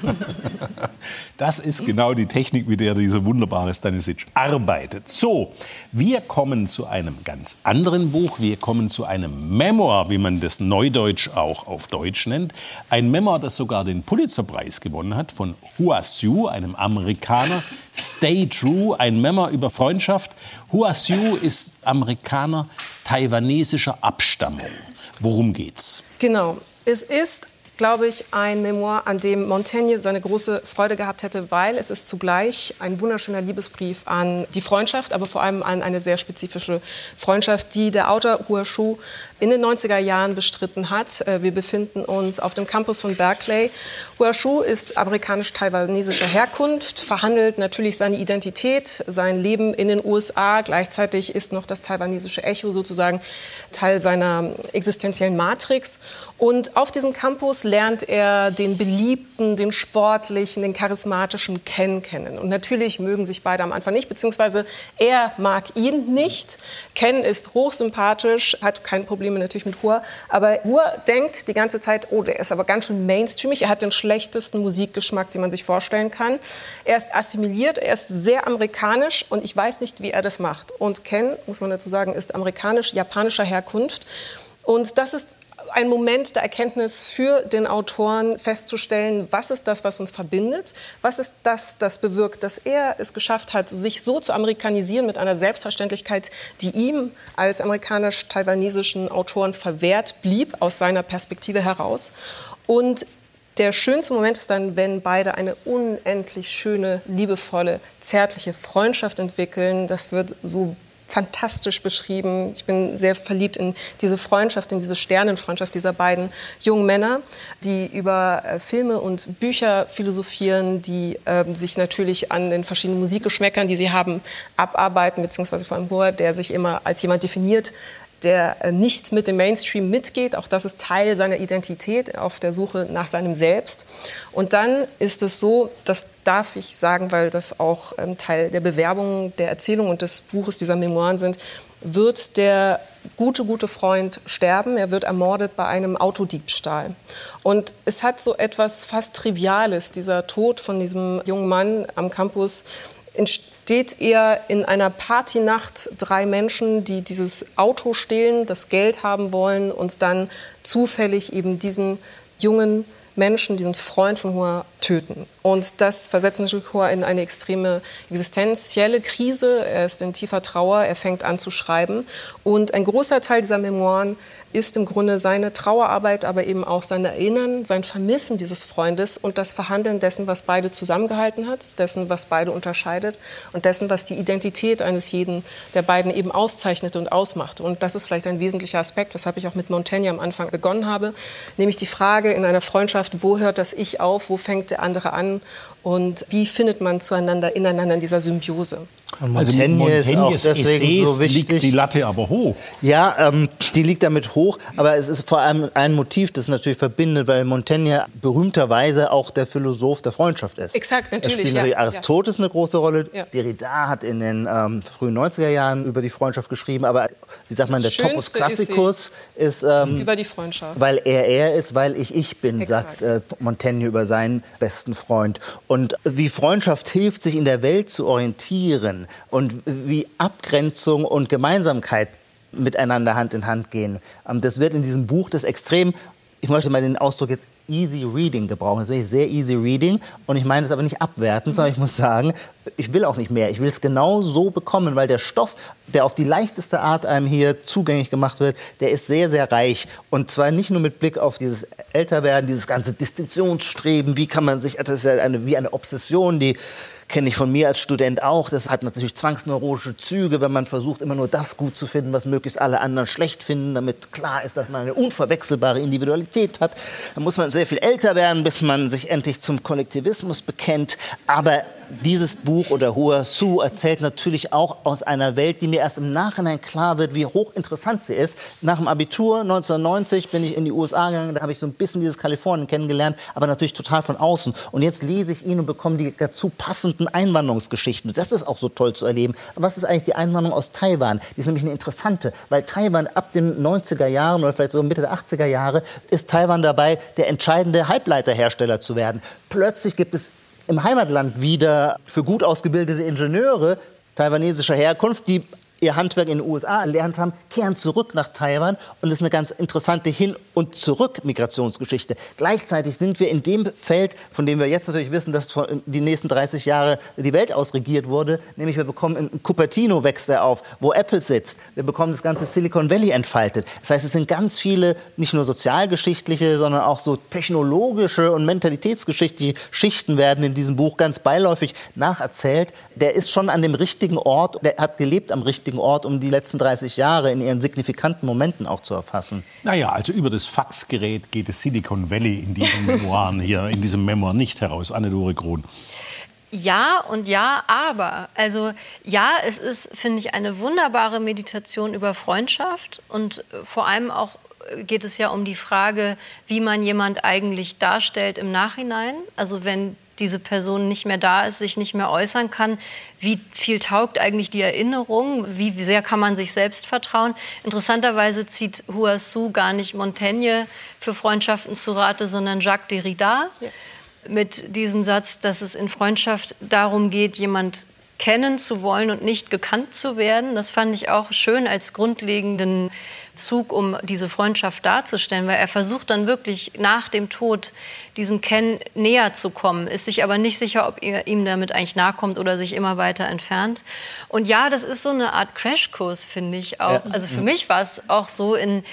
Das ist genau die Technik, mit der dieser wunderbare Stanisic arbeitet. So, wir kommen zu einem ganz anderen Buch. Wir kommen zu einem Memoir, wie man das Neudeutsch auch auf Deutsch nennt. Ein Memoir, das sogar den Pulitzerpreis gewonnen hat, von Hua Hsiu, einem Amerikaner. Stay True, ein Memoir über Freundschaft. Hua Hsiu ist Amerikaner taiwanesischer Abstammung. Worum geht's? Genau. Es ist, glaube ich, ein Memoir, an dem Montaigne seine große Freude gehabt hätte, weil es ist zugleich ein wunderschöner Liebesbrief an die Freundschaft, aber vor allem an eine sehr spezifische Freundschaft, die der Autor Hua Hsiu in den neunziger Jahren bestritten hat. Wir befinden uns auf dem Campus von Berkeley. Hua Hsiu ist amerikanisch-taiwanesischer Herkunft, verhandelt natürlich seine Identität, sein Leben in den U S A. Gleichzeitig ist noch das taiwanesische Echo sozusagen Teil seiner existenziellen Matrix. Und auf diesem Campus lernt er den beliebten, den sportlichen, den charismatischen Ken kennen. Und natürlich mögen sich beide am Anfang nicht, beziehungsweise er mag ihn nicht. Ken ist hochsympathisch, hat keine Probleme natürlich mit Hua, aber Hua denkt die ganze Zeit, oh, der ist aber ganz schön mainstreamig, er hat den schlechtesten Musikgeschmack, den man sich vorstellen kann. Er ist assimiliert, er ist sehr amerikanisch und ich weiß nicht, wie er das macht. Und Ken, muss man dazu sagen, ist amerikanisch-japanischer Herkunft. Und das ist ein Moment der Erkenntnis für den Autoren, festzustellen, was ist das, was uns verbindet, was ist das, das bewirkt, dass er es geschafft hat, sich so zu amerikanisieren mit einer Selbstverständlichkeit, die ihm als amerikanisch-taiwanesischen Autoren verwehrt blieb, aus seiner Perspektive heraus. Und der schönste Moment ist dann, wenn beide eine unendlich schöne, liebevolle, zärtliche Freundschaft entwickeln. Das wird so fantastisch beschrieben. Ich bin sehr verliebt in diese Freundschaft, in diese Sternenfreundschaft dieser beiden jungen Männer, die über äh, Filme und Bücher philosophieren, die äh, sich natürlich an den verschiedenen Musikgeschmäckern, die sie haben, abarbeiten, beziehungsweise vor allem Hua, der sich immer als jemand definiert, der nicht mit dem Mainstream mitgeht. Auch das ist Teil seiner Identität auf der Suche nach seinem Selbst. Und dann ist es so, das darf ich sagen, weil das auch ähm, Teil der Bewerbung, der Erzählung und des Buches dieser Memoiren sind, wird der gute, gute Freund sterben. Er wird ermordet bei einem Autodiebstahl. Und es hat so etwas fast Triviales, dieser Tod von diesem jungen Mann am Campus steht eher in einer Partynacht drei Menschen, die dieses Auto stehlen, das Geld haben wollen und dann zufällig eben diesen jungen Menschen, diesen Freund von Hua, töten. Und das versetzt natürlich Hua in eine extreme existenzielle Krise. Er ist in tiefer Trauer, er fängt an zu schreiben. Und ein großer Teil dieser Memoiren ist im Grunde seine Trauerarbeit, aber eben auch sein Erinnern, sein Vermissen dieses Freundes und das Verhandeln dessen, was beide zusammengehalten hat, dessen, was beide unterscheidet und dessen, was die Identität eines jeden der beiden eben auszeichnet und ausmacht. Und das ist vielleicht ein wesentlicher Aspekt, weshalb ich auch mit Montaigne am Anfang begonnen habe, nämlich die Frage in einer Freundschaft, wo hört das Ich auf, wo fängt der andere an und wie findet man zueinander, ineinander in dieser Symbiose. Und Also Montaigne ist auch Montaignes deswegen Essays so wichtig. liegt die Latte aber hoch. Ja, ähm, die liegt damit hoch, aber es ist vor allem ein Motiv, das natürlich verbindet, weil Montaigne berühmterweise auch der Philosoph der Freundschaft ist. Exakt, natürlich, Es spielt ja, natürlich ja. Aristoteles eine große Rolle. Ja. Derrida hat in den ähm, frühen neunziger Jahren über die Freundschaft geschrieben, aber wie sagt man, der Schönste Topos Classicus ist, ähm, Über die Freundschaft. weil er er ist, weil ich ich bin, Exakt. sagt äh, Montaigne über seinen besten Freund. Und wie Freundschaft hilft, sich in der Welt zu orientieren und wie Abgrenzung und Gemeinsamkeit miteinander Hand in Hand gehen. Ähm, Das wird in diesem Buch das extrem, ich möchte mal den Ausdruck jetzt easy reading gebrauchen. Das ist wirklich sehr easy reading und ich meine es aber nicht abwertend, sondern ich muss sagen, ich will auch nicht mehr. Ich will es genau so bekommen, weil der Stoff, der auf die leichteste Art einem hier zugänglich gemacht wird, der ist sehr, sehr reich. Und zwar nicht nur mit Blick auf dieses Älterwerden, dieses ganze Distinktionsstreben, wie kann man sich, das ist ja eine, wie eine Obsession, die kenne ich von mir als Student auch. Das hat natürlich zwangsneurotische Züge, wenn man versucht, immer nur das gut zu finden, was möglichst alle anderen schlecht finden, damit klar ist, dass man eine unverwechselbare Individualität hat. Da muss man sehr viel älter werden, bis man sich endlich zum Kollektivismus bekennt. Aber dieses Buch oder Hua Su erzählt natürlich auch aus einer Welt, die mir erst im Nachhinein klar wird, wie hochinteressant sie ist. Nach dem Abitur neunzehnhundertneunzig bin ich in die U S A gegangen, da habe ich so ein bisschen dieses Kalifornien kennengelernt, aber natürlich total von außen. Und jetzt lese ich ihn und bekomme die dazu passenden Einwanderungsgeschichten. Und das ist auch so toll zu erleben. Was ist eigentlich die Einwanderung aus Taiwan? Die ist nämlich eine interessante, weil Taiwan ab den neunziger Jahren oder vielleicht so Mitte der achtziger Jahre ist Taiwan dabei, der entscheidende Halbleiterhersteller zu werden. Plötzlich gibt es im Heimatland wieder für gut ausgebildete Ingenieure taiwanesischer Herkunft, die ihr Handwerk in den U S A erlernt haben, kehren zurück nach Taiwan. Und das ist eine ganz interessante Hin- und Zurück-Migrationsgeschichte. Gleichzeitig sind wir in dem Feld, von dem wir jetzt natürlich wissen, dass die nächsten dreißig Jahre die Welt ausregiert wurde, nämlich wir bekommen in Cupertino wächst er auf, wo Apple sitzt. Wir bekommen das ganze Silicon Valley entfaltet. Das heißt, es sind ganz viele, nicht nur sozialgeschichtliche, sondern auch so technologische und mentalitätsgeschichtliche Schichten werden in diesem Buch ganz beiläufig nacherzählt. Der ist schon an dem richtigen Ort, der hat gelebt am richtigen Ort, um die letzten dreißig Jahre in ihren signifikanten Momenten auch zu erfassen. Naja, also über das Faxgerät geht das Silicon Valley in diesen Memoiren hier, in diesem Memoir nicht heraus. Anne-Dore Krohn. Ja und ja, aber. Also ja, es ist, finde ich, eine wunderbare Meditation über Freundschaft und vor allem auch geht es ja um die Frage, wie man jemand eigentlich darstellt im Nachhinein. Also wenn diese Person nicht mehr da ist, sich nicht mehr äußern kann, wie viel taugt eigentlich die Erinnerung, wie sehr kann man sich selbst vertrauen. Interessanterweise zieht Hua Su gar nicht Montaigne für Freundschaften zu Rate, sondern Jacques Derrida. Ja. Mit diesem Satz, dass es in Freundschaft darum geht, jemand kennen zu wollen und nicht gekannt zu werden. Das fand ich auch schön als grundlegenden Zug, um diese Freundschaft darzustellen, weil er versucht dann wirklich nach dem Tod diesem Ken näher zu kommen, ist sich aber nicht sicher, ob er ihm damit eigentlich nahe kommt oder sich immer weiter entfernt. Und ja, das ist so eine Art Crashkurs, finde ich auch. Also für mich war es auch so in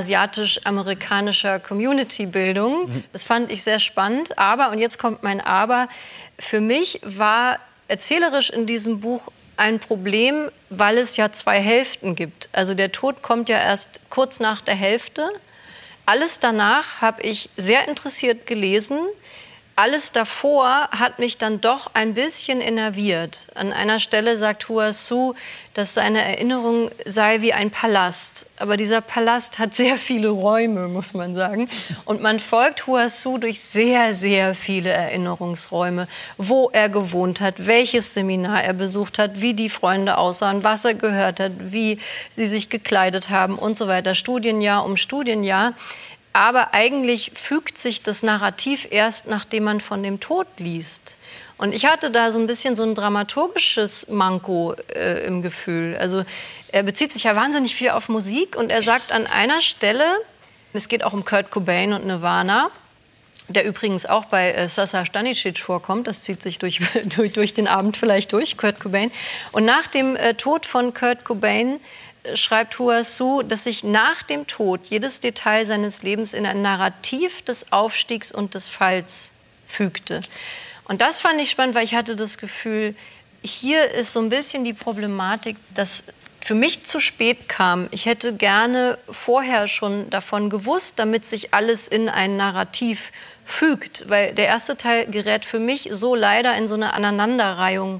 asiatisch-amerikanischer Community-Bildung. Das fand ich sehr spannend. Aber, und jetzt kommt mein Aber, für mich war erzählerisch in diesem Buch ein Problem, weil es ja zwei Hälften gibt. Also der Tod kommt ja erst kurz nach der Hälfte. Alles danach habe ich sehr interessiert gelesen. Alles davor hat mich dann doch ein bisschen enerviert. An einer Stelle sagt Hua Su, dass seine Erinnerung sei wie ein Palast. Aber dieser Palast hat sehr viele Räume, muss man sagen. Und man folgt Hua Su durch sehr, sehr viele Erinnerungsräume. Wo er gewohnt hat, welches Seminar er besucht hat, wie die Freunde aussahen, was er gehört hat, wie sie sich gekleidet haben und so weiter. Studienjahr um Studienjahr. Aber eigentlich fügt sich das Narrativ erst, nachdem man von dem Tod liest. Und ich hatte da so ein bisschen so ein dramaturgisches Manko äh, im Gefühl. Also er bezieht sich ja wahnsinnig viel auf Musik und er sagt an einer Stelle, es geht auch um Kurt Cobain und Nirvana, der übrigens auch bei äh, Sasa Stanisic vorkommt, das zieht sich durch, durch, durch den Abend vielleicht durch, Kurt Cobain. Und nach dem äh, Tod von Kurt Cobain schreibt Hua Su, dass sich nach dem Tod jedes Detail seines Lebens in ein Narrativ des Aufstiegs und des Falls fügte. Und das fand ich spannend, weil ich hatte das Gefühl, hier ist so ein bisschen die Problematik, dass für mich zu spät kam. Ich hätte gerne vorher schon davon gewusst, damit sich alles in ein Narrativ fügt. Weil der erste Teil gerät für mich so leider in so eine Aneinanderreihung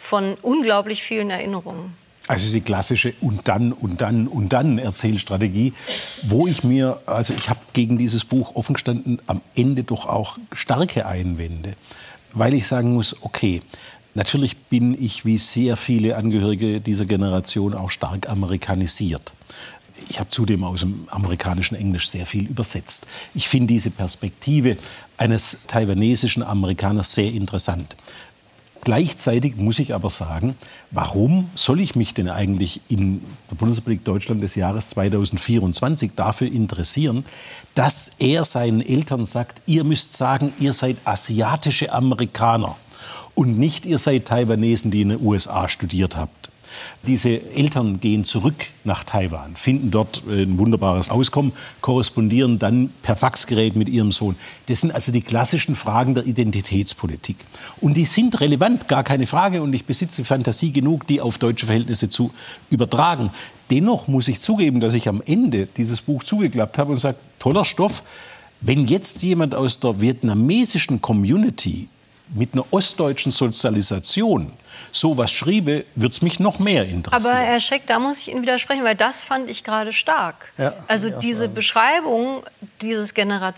von unglaublich vielen Erinnerungen. Also die klassische und dann und dann und dann Erzählstrategie, wo ich mir, also ich habe gegen dieses Buch offen gestanden, am Ende doch auch starke Einwände, weil ich sagen muss, okay, natürlich bin ich wie sehr viele Angehörige dieser Generation auch stark amerikanisiert. Ich habe zudem aus dem amerikanischen Englisch sehr viel übersetzt. Ich finde diese Perspektive eines taiwanesischen Amerikaners sehr interessant. Gleichzeitig muss ich aber sagen, warum soll ich mich denn eigentlich in der Bundesrepublik Deutschland des Jahres zweitausendvierundzwanzig dafür interessieren, dass er seinen Eltern sagt, ihr müsst sagen, ihr seid asiatische Amerikaner und nicht ihr seid Taiwanesen, die in den U S A studiert habt. Diese Eltern gehen zurück nach Taiwan, finden dort ein wunderbares Auskommen, korrespondieren dann per Faxgerät mit ihrem Sohn. Das sind also die klassischen Fragen der Identitätspolitik. Und die sind relevant, gar keine Frage. Und ich besitze Fantasie genug, die auf deutsche Verhältnisse zu übertragen. Dennoch muss ich zugeben, dass ich am Ende dieses Buch zugeklappt habe und sage, toller Stoff. Wenn jetzt jemand aus der vietnamesischen Community mit einer ostdeutschen Sozialisation sowas schriebe, würde es mich noch mehr interessieren. Aber Herr Schreck, da muss ich Ihnen widersprechen, weil das fand ich gerade stark. Ja, also diese Beschreibung dieses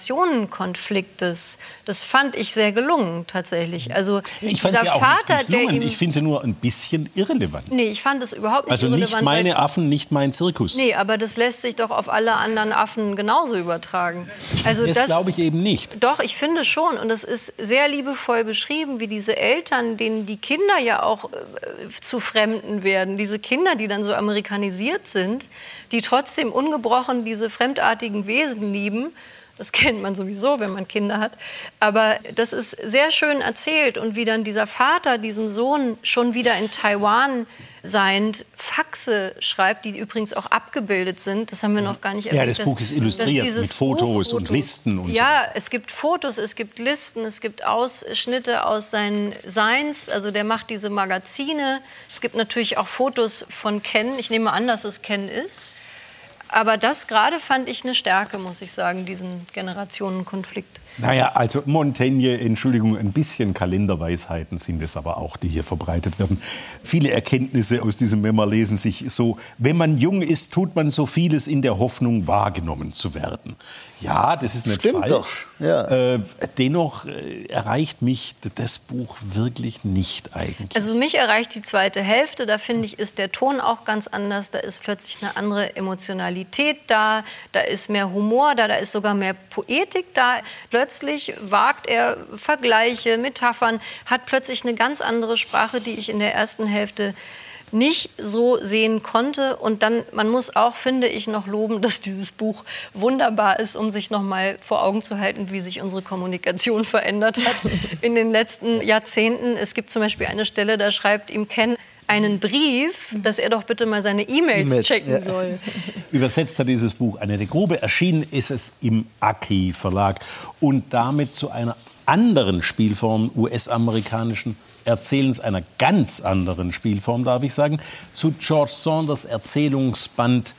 Generationenkonfliktes, das fand ich sehr gelungen tatsächlich. Also ich fand sie ja auch Vater, nicht gelungen. Ich finde sie nur ein bisschen irrelevant. Nee, ich fand es überhaupt nicht also irrelevant. Also nicht meine Affen, nicht mein Zirkus. Nee, aber das lässt sich doch auf alle anderen Affen genauso übertragen. Also das, das glaube ich eben nicht. Doch, ich finde schon. Und es ist sehr liebevoll beschrieben, wie diese Eltern, denen die Kinder ja auch äh, zu Fremden werden. Diese Kinder, die dann so amerikanisiert sind, die trotzdem ungebrochen diese fremdartigen Wesen lieben. Das kennt man sowieso, wenn man Kinder hat. Aber das ist sehr schön erzählt. Und wie dann dieser Vater diesem Sohn schon wieder in Taiwan seiend Faxe schreibt, die übrigens auch abgebildet sind. Das haben wir noch gar nicht erwähnt. Ja, das Buch ist illustriert mit Fotos und Listen. Und ja, so. Es gibt Fotos, es gibt Listen, es gibt Ausschnitte aus seinen Seins. Also der macht diese Magazine. Es gibt natürlich auch Fotos von Ken. Ich nehme an, dass es Ken ist. Aber das gerade fand ich eine Stärke, muss ich sagen, diesen Generationenkonflikt. Naja, also Montaigne, Entschuldigung, ein bisschen Kalenderweisheiten sind es aber auch, die hier verbreitet werden. Viele Erkenntnisse aus diesem Memoir lesen sich so, wenn man jung ist, tut man so vieles in der Hoffnung, wahrgenommen zu werden. Ja, das ist nicht Stimmt falsch. Doch. Ja. Äh, dennoch äh, erreicht mich das Buch wirklich nicht eigentlich. Also mich erreicht die zweite Hälfte. Da finde ich, ist der Ton auch ganz anders. Da ist plötzlich eine andere Emotionalität da. Da ist mehr Humor da. Da ist sogar mehr Poetik da. Plötzlich wagt er Vergleiche, Metaphern, hat plötzlich eine ganz andere Sprache, die ich in der ersten Hälfte nicht so sehen konnte. Und dann, man muss auch, finde ich, noch loben, dass dieses Buch wunderbar ist, um sich noch mal vor Augen zu halten, wie sich unsere Kommunikation verändert hat in den letzten Jahrzehnten. Es gibt zum Beispiel eine Stelle, da schreibt ihm Ken einen Brief, dass er doch bitte mal seine E-Mails e checken ja. soll. Übersetzt hat dieses Buch Annette Grube. Erschienen ist es im Aki Verlag und damit zu einer anderen Spielform U S-amerikanischen Erzählens, einer ganz anderen Spielform, darf ich sagen, zu George Saunders Erzählungsband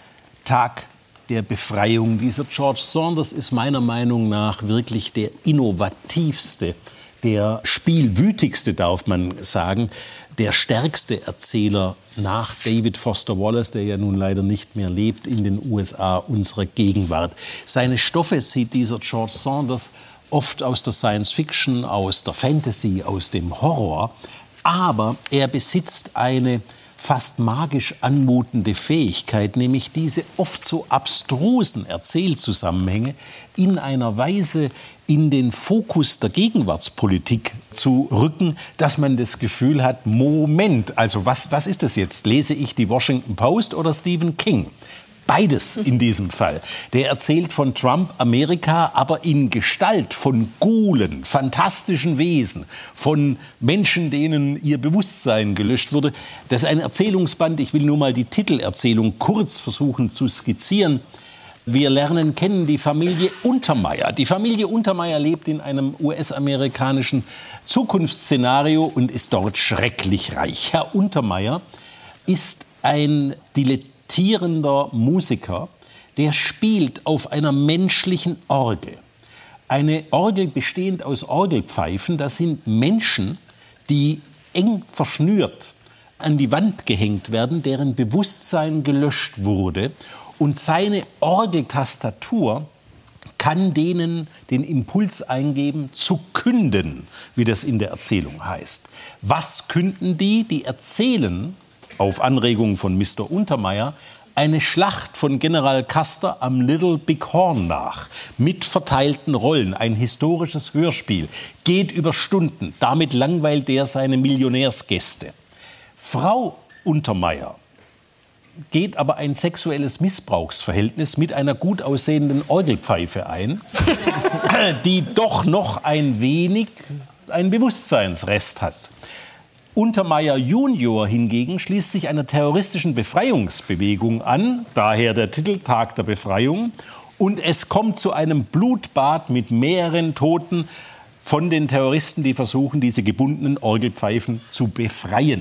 Tag der Befreiung. Dieser George Saunders ist meiner Meinung nach wirklich der innovativste, der spielwütigste, darf man sagen, der stärkste Erzähler nach David Foster Wallace, der ja nun leider nicht mehr lebt in den U S A unserer Gegenwart. Seine Stoffe sieht dieser George Saunders oft aus der Science-Fiction, aus der Fantasy, aus dem Horror. Aber er besitzt eine fast magisch anmutende Fähigkeit, nämlich diese oft so abstrusen Erzählzusammenhänge in einer Weise in den Fokus der Gegenwartspolitik zu rücken, dass man das Gefühl hat, Moment, also was, was ist das jetzt? Lese ich die Washington Post oder Stephen King? Beides in diesem Fall. Der erzählt von Trump Amerika, aber in Gestalt von Ghoulen, fantastischen Wesen, von Menschen, denen ihr Bewusstsein gelöscht wurde. Das ist ein Erzählungsband, ich will nur mal die Titelerzählung kurz versuchen zu skizzieren. Wir lernen kennen die Familie Untermeyer. Die Familie Untermeyer lebt in einem U S-amerikanischen Zukunftsszenario und ist dort schrecklich reich. Herr Untermeyer ist ein Dilettant, Musiker, der spielt auf einer menschlichen Orgel. Eine Orgel bestehend aus Orgelpfeifen, das sind Menschen, die eng verschnürt an die Wand gehängt werden, deren Bewusstsein gelöscht wurde. Und seine Orgeltastatur kann denen den Impuls eingeben, zu künden, wie das in der Erzählung heißt. Was künden die? Die erzählen, auf Anregung von Mister Untermaier, eine Schlacht von General Custer am Little Big Horn nach, mit verteilten Rollen, ein historisches Hörspiel, geht über Stunden, damit langweilt er seine Millionärsgäste. Frau Untermaier geht aber ein sexuelles Missbrauchsverhältnis mit einer gut aussehenden Orgelpfeife ein, die doch noch ein wenig einen Bewusstseinsrest hat. Untermaier Junior hingegen schließt sich einer terroristischen Befreiungsbewegung an, daher der Titel Tag der Befreiung. Und es kommt zu einem Blutbad mit mehreren Toten von den Terroristen, die versuchen, diese gebundenen Orgelpfeifen zu befreien.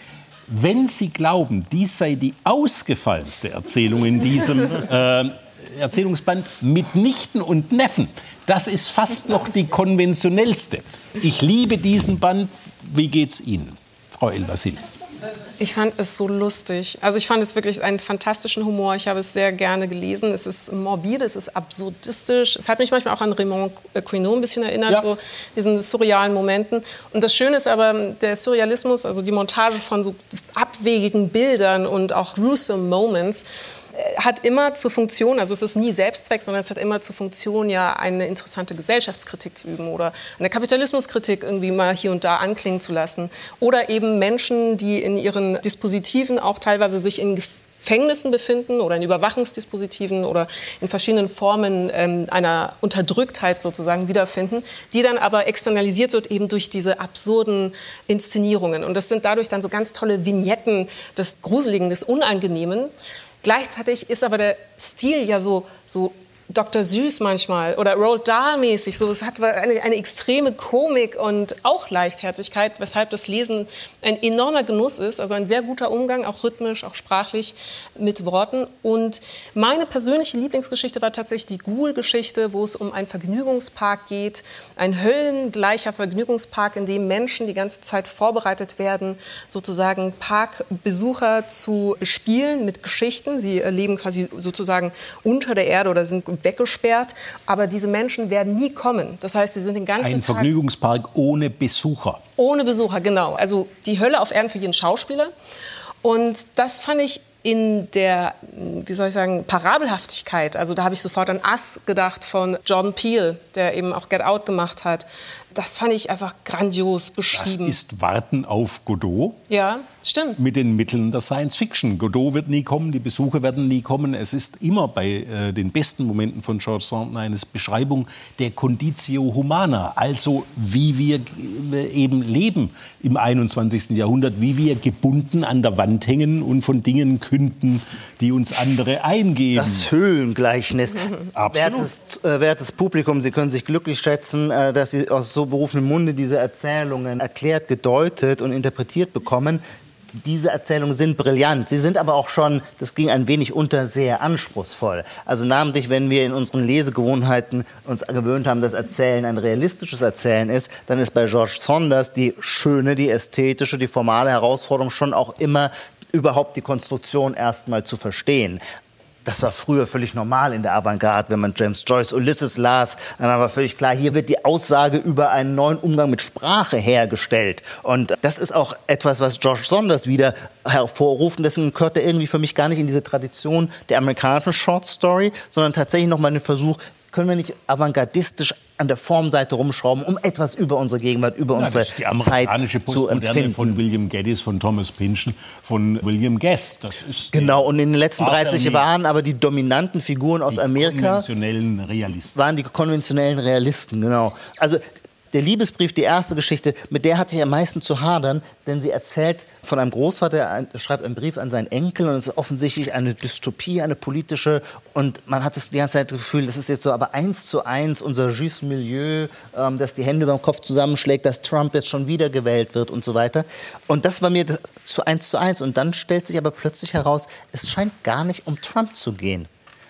Wenn Sie glauben, dies sei die ausgefallenste Erzählung in diesem äh, Erzählungsband mit Nichten und Neffen, das ist fast noch die konventionellste. Ich liebe diesen Band. Wie geht's Ihnen, Frau El-Wassil? Ich fand es so lustig. Also ich fand es wirklich einen fantastischen Humor. Ich habe es sehr gerne gelesen. Es ist morbide, es ist absurdistisch. Es hat mich manchmal auch an Raymond Queneau ein bisschen erinnert, ja. So diesen surrealen Momenten. Und das Schöne ist aber, der Surrealismus, also die Montage von so abwegigen Bildern und auch gruesome Moments, hat immer zur Funktion, also es ist nie Selbstzweck, sondern es hat immer zur Funktion, ja eine interessante Gesellschaftskritik zu üben oder eine Kapitalismuskritik irgendwie mal hier und da anklingen zu lassen. Oder eben Menschen, die in ihren Dispositiven auch teilweise sich in Gefängnissen befinden oder in Überwachungsdispositiven oder in verschiedenen Formen ähm, einer Unterdrücktheit sozusagen wiederfinden, die dann aber externalisiert wird eben durch diese absurden Inszenierungen. Und das sind dadurch dann so ganz tolle Vignetten des Gruseligen, des Unangenehmen. Gleichzeitig ist aber der Stil ja so, so Doktor Süß manchmal oder Roald Dahl-mäßig. So, es hat eine, eine extreme Komik und auch Leichtherzigkeit, weshalb das Lesen ein enormer Genuss ist. Also ein sehr guter Umgang, auch rhythmisch, auch sprachlich mit Worten. Und meine persönliche Lieblingsgeschichte war tatsächlich die Ghoul-Geschichte, wo es um einen Vergnügungspark geht. Ein höllengleicher Vergnügungspark, in dem Menschen die ganze Zeit vorbereitet werden, sozusagen Parkbesucher zu bespielen mit Geschichten. Sie leben quasi sozusagen unter der Erde oder sind weggesperrt, aber diese Menschen werden nie kommen. Das heißt, sie sind den ganzen Ein Tag... Ein Vergnügungspark ohne Besucher. Ohne Besucher, genau. Also die Hölle auf Erden für jeden Schauspieler. Und das fand ich in der, wie soll ich sagen, Parabelhaftigkeit. Also da habe ich sofort an Us gedacht von Jordan Peele, der eben auch Get Out gemacht hat. Das fand ich einfach grandios beschrieben. Das ist Warten auf Godot. Ja, stimmt. Mit den Mitteln der Science-Fiction. Godot wird nie kommen, die Besucher werden nie kommen. Es ist immer bei äh, den besten Momenten von George Sand eine Beschreibung der Conditio Humana. Also wie wir äh, eben leben im einundzwanzigsten Jahrhundert, wie wir gebunden an der Wand hängen und von Dingen künden, die uns andere eingeben. Das Höhlengleichnis. Absolut. Wertes, äh, wertes Publikum, Sie können sich glücklich schätzen, äh, dass Sie aus so berufenem Munde diese Erzählungen erklärt, gedeutet und interpretiert bekommen. Diese Erzählungen sind brillant. Sie sind aber auch schon, das ging ein wenig unter, sehr anspruchsvoll. Also namentlich, wenn wir in unseren Lesegewohnheiten uns gewöhnt haben, dass Erzählen ein realistisches Erzählen ist, dann ist bei George Saunders die schöne, die ästhetische, die formale Herausforderung schon auch immer, überhaupt die Konstruktion erstmal zu verstehen. Das war früher völlig normal in der Avantgarde, wenn man James Joyce Ulysses las. Dann war völlig klar, hier wird die Aussage über einen neuen Umgang mit Sprache hergestellt. Und das ist auch etwas, was George Saunders wieder hervorruft. Und deswegen gehört er irgendwie für mich gar nicht in diese Tradition der amerikanischen Short Story, sondern tatsächlich nochmal den Versuch, können wir nicht avantgardistisch an der Formseite rumschrauben, um etwas über unsere Gegenwart, über ja, unsere die amerikanische Zeit zu empfinden. Von William Geddes, von Thomas Pynchon, von William Guest. Das ist genau, und in den letzten dreißig Jahren waren aber die dominanten Figuren aus Amerika... Die konventionellen Realisten. Waren die konventionellen Realisten, genau. Also der Liebesbrief, die erste Geschichte, mit der hatte ich am meisten zu hadern, denn sie erzählt von einem Großvater, er schreibt einen Brief an seinen Enkel und es ist offensichtlich eine Dystopie, eine politische, und man hat das die ganze Zeit das Gefühl, das ist jetzt so aber eins zu eins unser Juste Milieu, ähm, dass die Hände über dem Kopf zusammenschlägt, dass Trump jetzt schon wieder gewählt wird und so weiter. Und das war mir das zu eins zu eins und dann stellt sich aber plötzlich heraus, es scheint gar nicht um Trump zu gehen,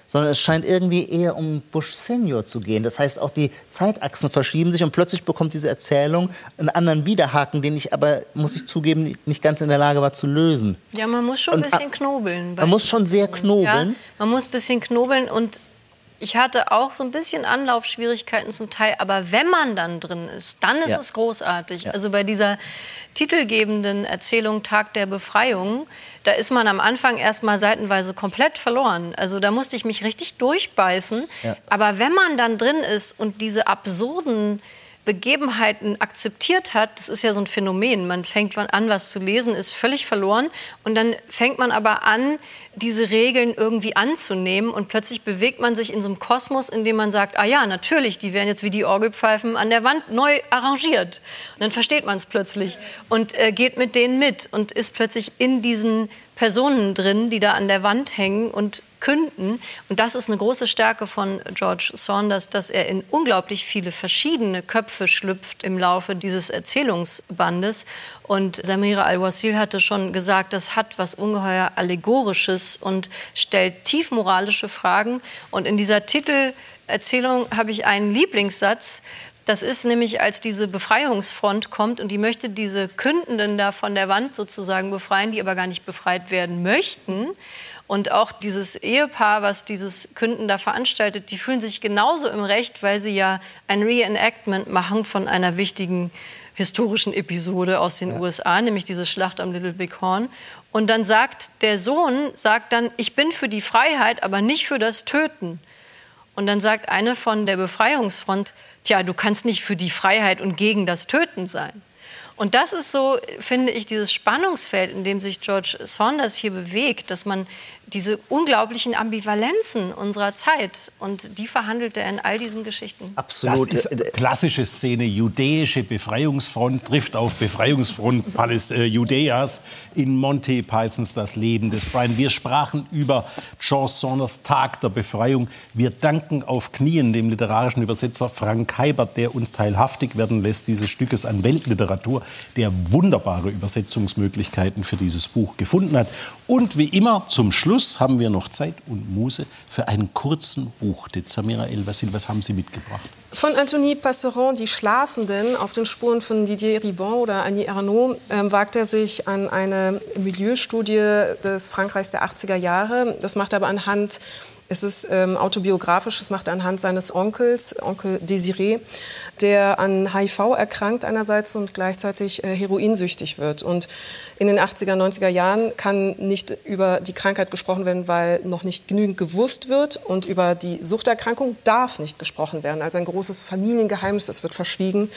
sondern es scheint irgendwie eher um Bush Senior zu gehen. Das heißt, auch die Zeitachsen verschieben sich und plötzlich bekommt diese Erzählung einen anderen Widerhaken, den ich aber, muss ich zugeben, nicht ganz in der Lage war zu lösen. Ja, man muss schon ein bisschen knobeln. Man muss schon sehr knobeln. Ja, man muss ein bisschen knobeln und ich hatte auch so ein bisschen Anlaufschwierigkeiten zum Teil, aber wenn man dann drin ist, dann ist ja. es großartig. Ja. Also bei dieser titelgebenden Erzählung Tag der Befreiung, da ist man am Anfang erst mal seitenweise komplett verloren. Also da musste ich mich richtig durchbeißen. Ja. Aber wenn man dann drin ist und diese absurden Begebenheiten akzeptiert hat, das ist ja so ein Phänomen. Man fängt an, was zu lesen, ist völlig verloren und dann fängt man aber an, diese Regeln irgendwie anzunehmen und plötzlich bewegt man sich in so einem Kosmos, in dem man sagt, ah ja, natürlich, die werden jetzt wie die Orgelpfeifen an der Wand neu arrangiert. Und dann versteht man es plötzlich und äh, geht mit denen mit und ist plötzlich in diesen Personen drin, die da an der Wand hängen und künden. Und das ist eine große Stärke von George Saunders, dass er in unglaublich viele verschiedene Köpfe schlüpft im Laufe dieses Erzählungsbandes. Und Samira Al-Wasil hatte schon gesagt, das hat was ungeheuer Allegorisches und stellt tief moralische Fragen. Und in dieser Titelerzählung habe ich einen Lieblingssatz. Das ist nämlich, als diese Befreiungsfront kommt und die möchte diese Kündenden da von der Wand sozusagen befreien, die aber gar nicht befreit werden möchten. Und auch dieses Ehepaar, was dieses Künden da veranstaltet, die fühlen sich genauso im Recht, weil sie ja ein Reenactment machen von einer wichtigen historischen Episode aus den ja. U S A, nämlich diese Schlacht am Little Big Horn. Und dann sagt der Sohn, sagt dann, ich bin für die Freiheit, aber nicht für das Töten. Und dann sagt eine von der Befreiungsfront, tja, du kannst nicht für die Freiheit und gegen das Töten sein. Und das ist so, finde ich, dieses Spannungsfeld, in dem sich George Saunders hier bewegt, dass man diese unglaublichen Ambivalenzen unserer Zeit, und die verhandelt er in all diesen Geschichten. Absolut. Das ist klassische Szene, judäische Befreiungsfront trifft auf Befreiungsfront Paläst äh, Judäas in Monty Pythons Das Leben des Brian. Wir sprachen über George Saunders Tag der Befreiung. Wir danken auf Knien dem literarischen Übersetzer Frank Heibert, der uns teilhaftig werden lässt dieses Stückes an Weltliteratur, der wunderbare Übersetzungsmöglichkeiten für dieses Buch gefunden hat. Und wie immer zum Schluss haben wir noch Zeit und Muße für einen kurzen Buchtipp. Samira El-Wasil, was haben Sie mitgebracht? Von Anthony Passeron, Die Schlafenden, auf den Spuren von Didier Ribon oder Annie Ernaux, ähm, wagt er sich an eine Milieustudie des Frankreichs der achtziger Jahre. Das macht er aber anhand, es ist ähm, autobiografisch, es macht er anhand seines Onkels, Onkel Désiré, der an H I V erkrankt einerseits und gleichzeitig äh, heroinsüchtig wird. Und in den achtziger, neunziger Jahren kann nicht über die Krankheit gesprochen werden, weil noch nicht genügend gewusst wird. Und über die Suchterkrankung darf nicht gesprochen werden. Also ein großes Familiengeheimnis, das wird verschwiegen.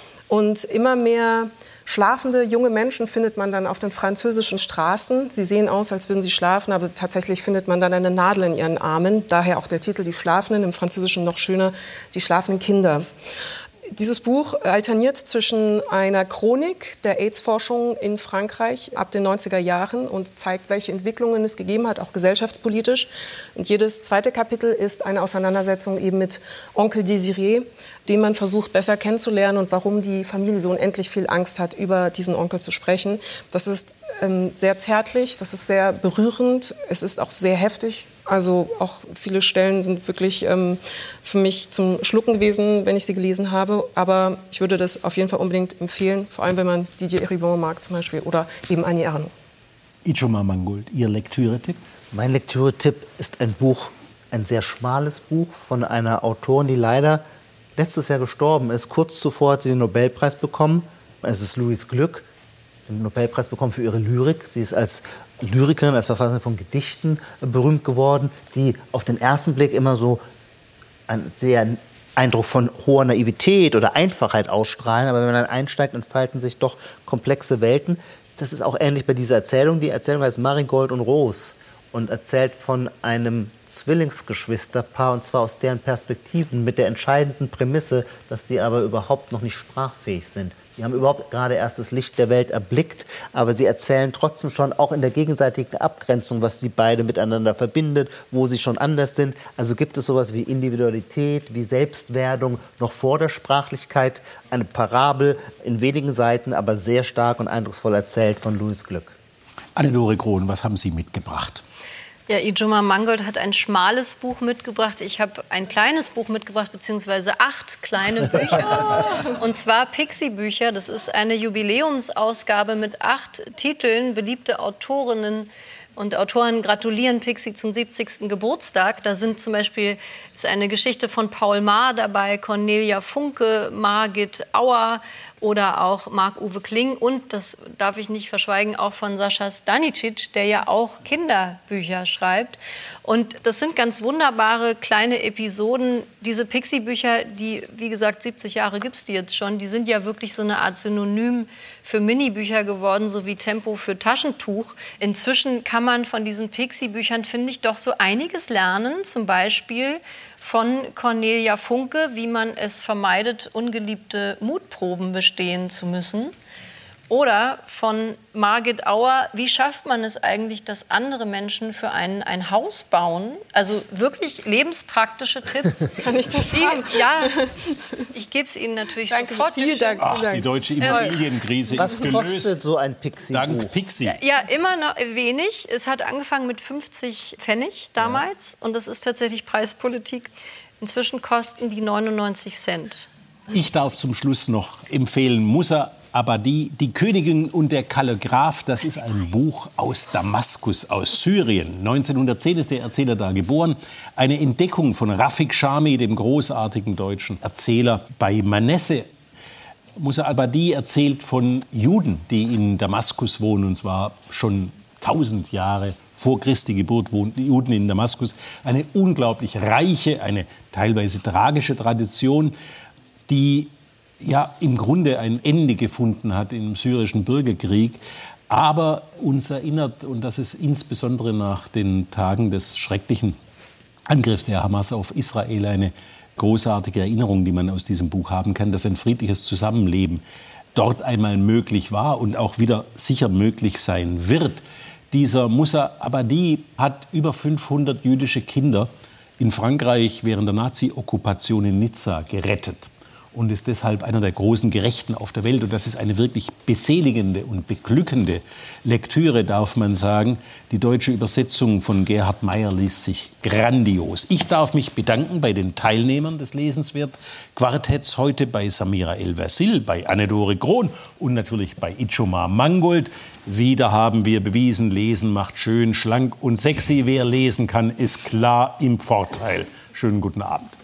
Und immer mehr schlafende junge Menschen findet man dann auf den französischen Straßen. Sie sehen aus, als würden sie schlafen, aber tatsächlich findet man dann eine Nadel in ihren Armen. Daher auch der Titel Die Schlafenden, im Französischen noch schöner, Die schlafenden Kinder. Dieses Buch alterniert zwischen einer Chronik der AIDS-Forschung in Frankreich ab den neunziger Jahren und zeigt, welche Entwicklungen es gegeben hat, auch gesellschaftspolitisch. Und jedes zweite Kapitel ist eine Auseinandersetzung eben mit Onkel Désiré, den man versucht besser kennenzulernen und warum die Familie so unendlich viel Angst hat, über diesen Onkel zu sprechen. Das ist ähm, sehr zärtlich, das ist sehr berührend, es ist auch sehr heftig. Also auch viele Stellen sind wirklich ähm, für mich zum Schlucken gewesen, wenn ich sie gelesen habe. Aber ich würde das auf jeden Fall unbedingt empfehlen, vor allem wenn man Didier Ribon mag zum Beispiel oder eben Annie Ernaux. Ijoma Mangold, Ihr Lektüretipp? Mein Lektüretipp ist ein Buch, ein sehr schmales Buch von einer Autorin, die leider letztes Jahr gestorben ist. Kurz zuvor hat sie den Nobelpreis bekommen. Es ist Louise Glück, den Nobelpreis bekommen für ihre Lyrik. Sie ist als Lyrikerin, als Verfasserin von Gedichten berühmt geworden, die auf den ersten Blick immer so einen sehr Eindruck von hoher Naivität oder Einfachheit ausstrahlen. Aber wenn man dann einsteigt, entfalten sich doch komplexe Welten. Das ist auch ähnlich bei dieser Erzählung. Die Erzählung heißt Marigold und Rose und erzählt von einem Zwillingsgeschwisterpaar, und zwar aus deren Perspektiven, mit der entscheidenden Prämisse, dass die aber überhaupt noch nicht sprachfähig sind. Die haben überhaupt gerade erst das Licht der Welt erblickt, aber sie erzählen trotzdem schon auch in der gegenseitigen Abgrenzung, was sie beide miteinander verbindet, wo sie schon anders sind. Also gibt es sowas wie Individualität, wie Selbstwerdung noch vor der Sprachlichkeit. Eine Parabel in wenigen Seiten, aber sehr stark und eindrucksvoll erzählt von Louise Glück. Anne-Dore Krohn, was haben Sie mitgebracht? Ja, Ijoma Mangold hat ein schmales Buch mitgebracht. Ich habe ein kleines Buch mitgebracht, beziehungsweise acht kleine Bücher. Und zwar Pixie-Bücher. Das ist eine Jubiläumsausgabe mit acht Titeln. Beliebte Autorinnen und Autoren gratulieren Pixie zum siebzigsten Geburtstag. Da sind zum Beispiel ist eine Geschichte von Paul Maar dabei, Cornelia Funke, Margit Auer oder auch Marc-Uwe Kling und, das darf ich nicht verschweigen, auch von Sascha Stanicic, der ja auch Kinderbücher schreibt. Und das sind ganz wunderbare kleine Episoden. Diese Pixie-Bücher, die, wie gesagt, siebzig Jahre gibt es die jetzt schon, die sind ja wirklich so eine Art Synonym für Minibücher geworden, so wie Tempo für Taschentuch. Inzwischen kann man von diesen Pixie-Büchern, finde ich, doch so einiges lernen. Zum Beispiel von Cornelia Funke, wie man es vermeidet, ungeliebte Mutproben bestehen zu müssen. Oder von Margit Auer, wie schafft man es eigentlich, dass andere Menschen für einen ein Haus bauen? Also wirklich lebenspraktische Tipps. Kann ich das die, haben? Ja, ich gebe es Ihnen natürlich Danke, sofort. vielen Dank. Ach, die deutsche Immobilienkrise Was ist gelöst. kostet so ein Pixie-Buch? Dank Pixie. Ja, immer noch wenig. Es hat angefangen mit fünfzig Pfennig damals. Ja. Und das ist tatsächlich Preispolitik. Inzwischen kosten die neunundneunzig Cent. Ich darf zum Schluss noch empfehlen, Musa Abadi, Die Königin und der Kalligraph. Das ist ein Buch aus Damaskus, aus Syrien. neunzehnhundertzehn ist der Erzähler da geboren. Eine Entdeckung von Rafik Shami, dem großartigen deutschen Erzähler bei Manesse. Musa Abadi erzählt von Juden, die in Damaskus wohnen, und zwar schon tausend Jahre vor Christi Geburt wohnten die Juden in Damaskus. Eine unglaublich reiche, eine teilweise tragische Tradition, die ja im Grunde ein Ende gefunden hat im syrischen Bürgerkrieg, aber uns erinnert, und das ist insbesondere nach den Tagen des schrecklichen Angriffs der Hamas auf Israel eine großartige Erinnerung, die man aus diesem Buch haben kann, dass ein friedliches Zusammenleben dort einmal möglich war und auch wieder sicher möglich sein wird. Dieser Musa Abadi hat über fünfhundert jüdische Kinder in Frankreich während der Nazi-Okkupation in Nizza gerettet und ist deshalb einer der großen Gerechten auf der Welt. Und das ist eine wirklich beseligende und beglückende Lektüre, darf man sagen. Die deutsche Übersetzung von Gerhard Meyer liest sich grandios. Ich darf mich bedanken bei den Teilnehmern des Lesenswert-Quartetts heute, bei Samira El-Vasil, bei Anne-Dore Krohn und natürlich bei Ijoma Mangold. Wieder haben wir bewiesen, Lesen macht schön, schlank und sexy. Wer lesen kann, ist klar im Vorteil. Schönen guten Abend.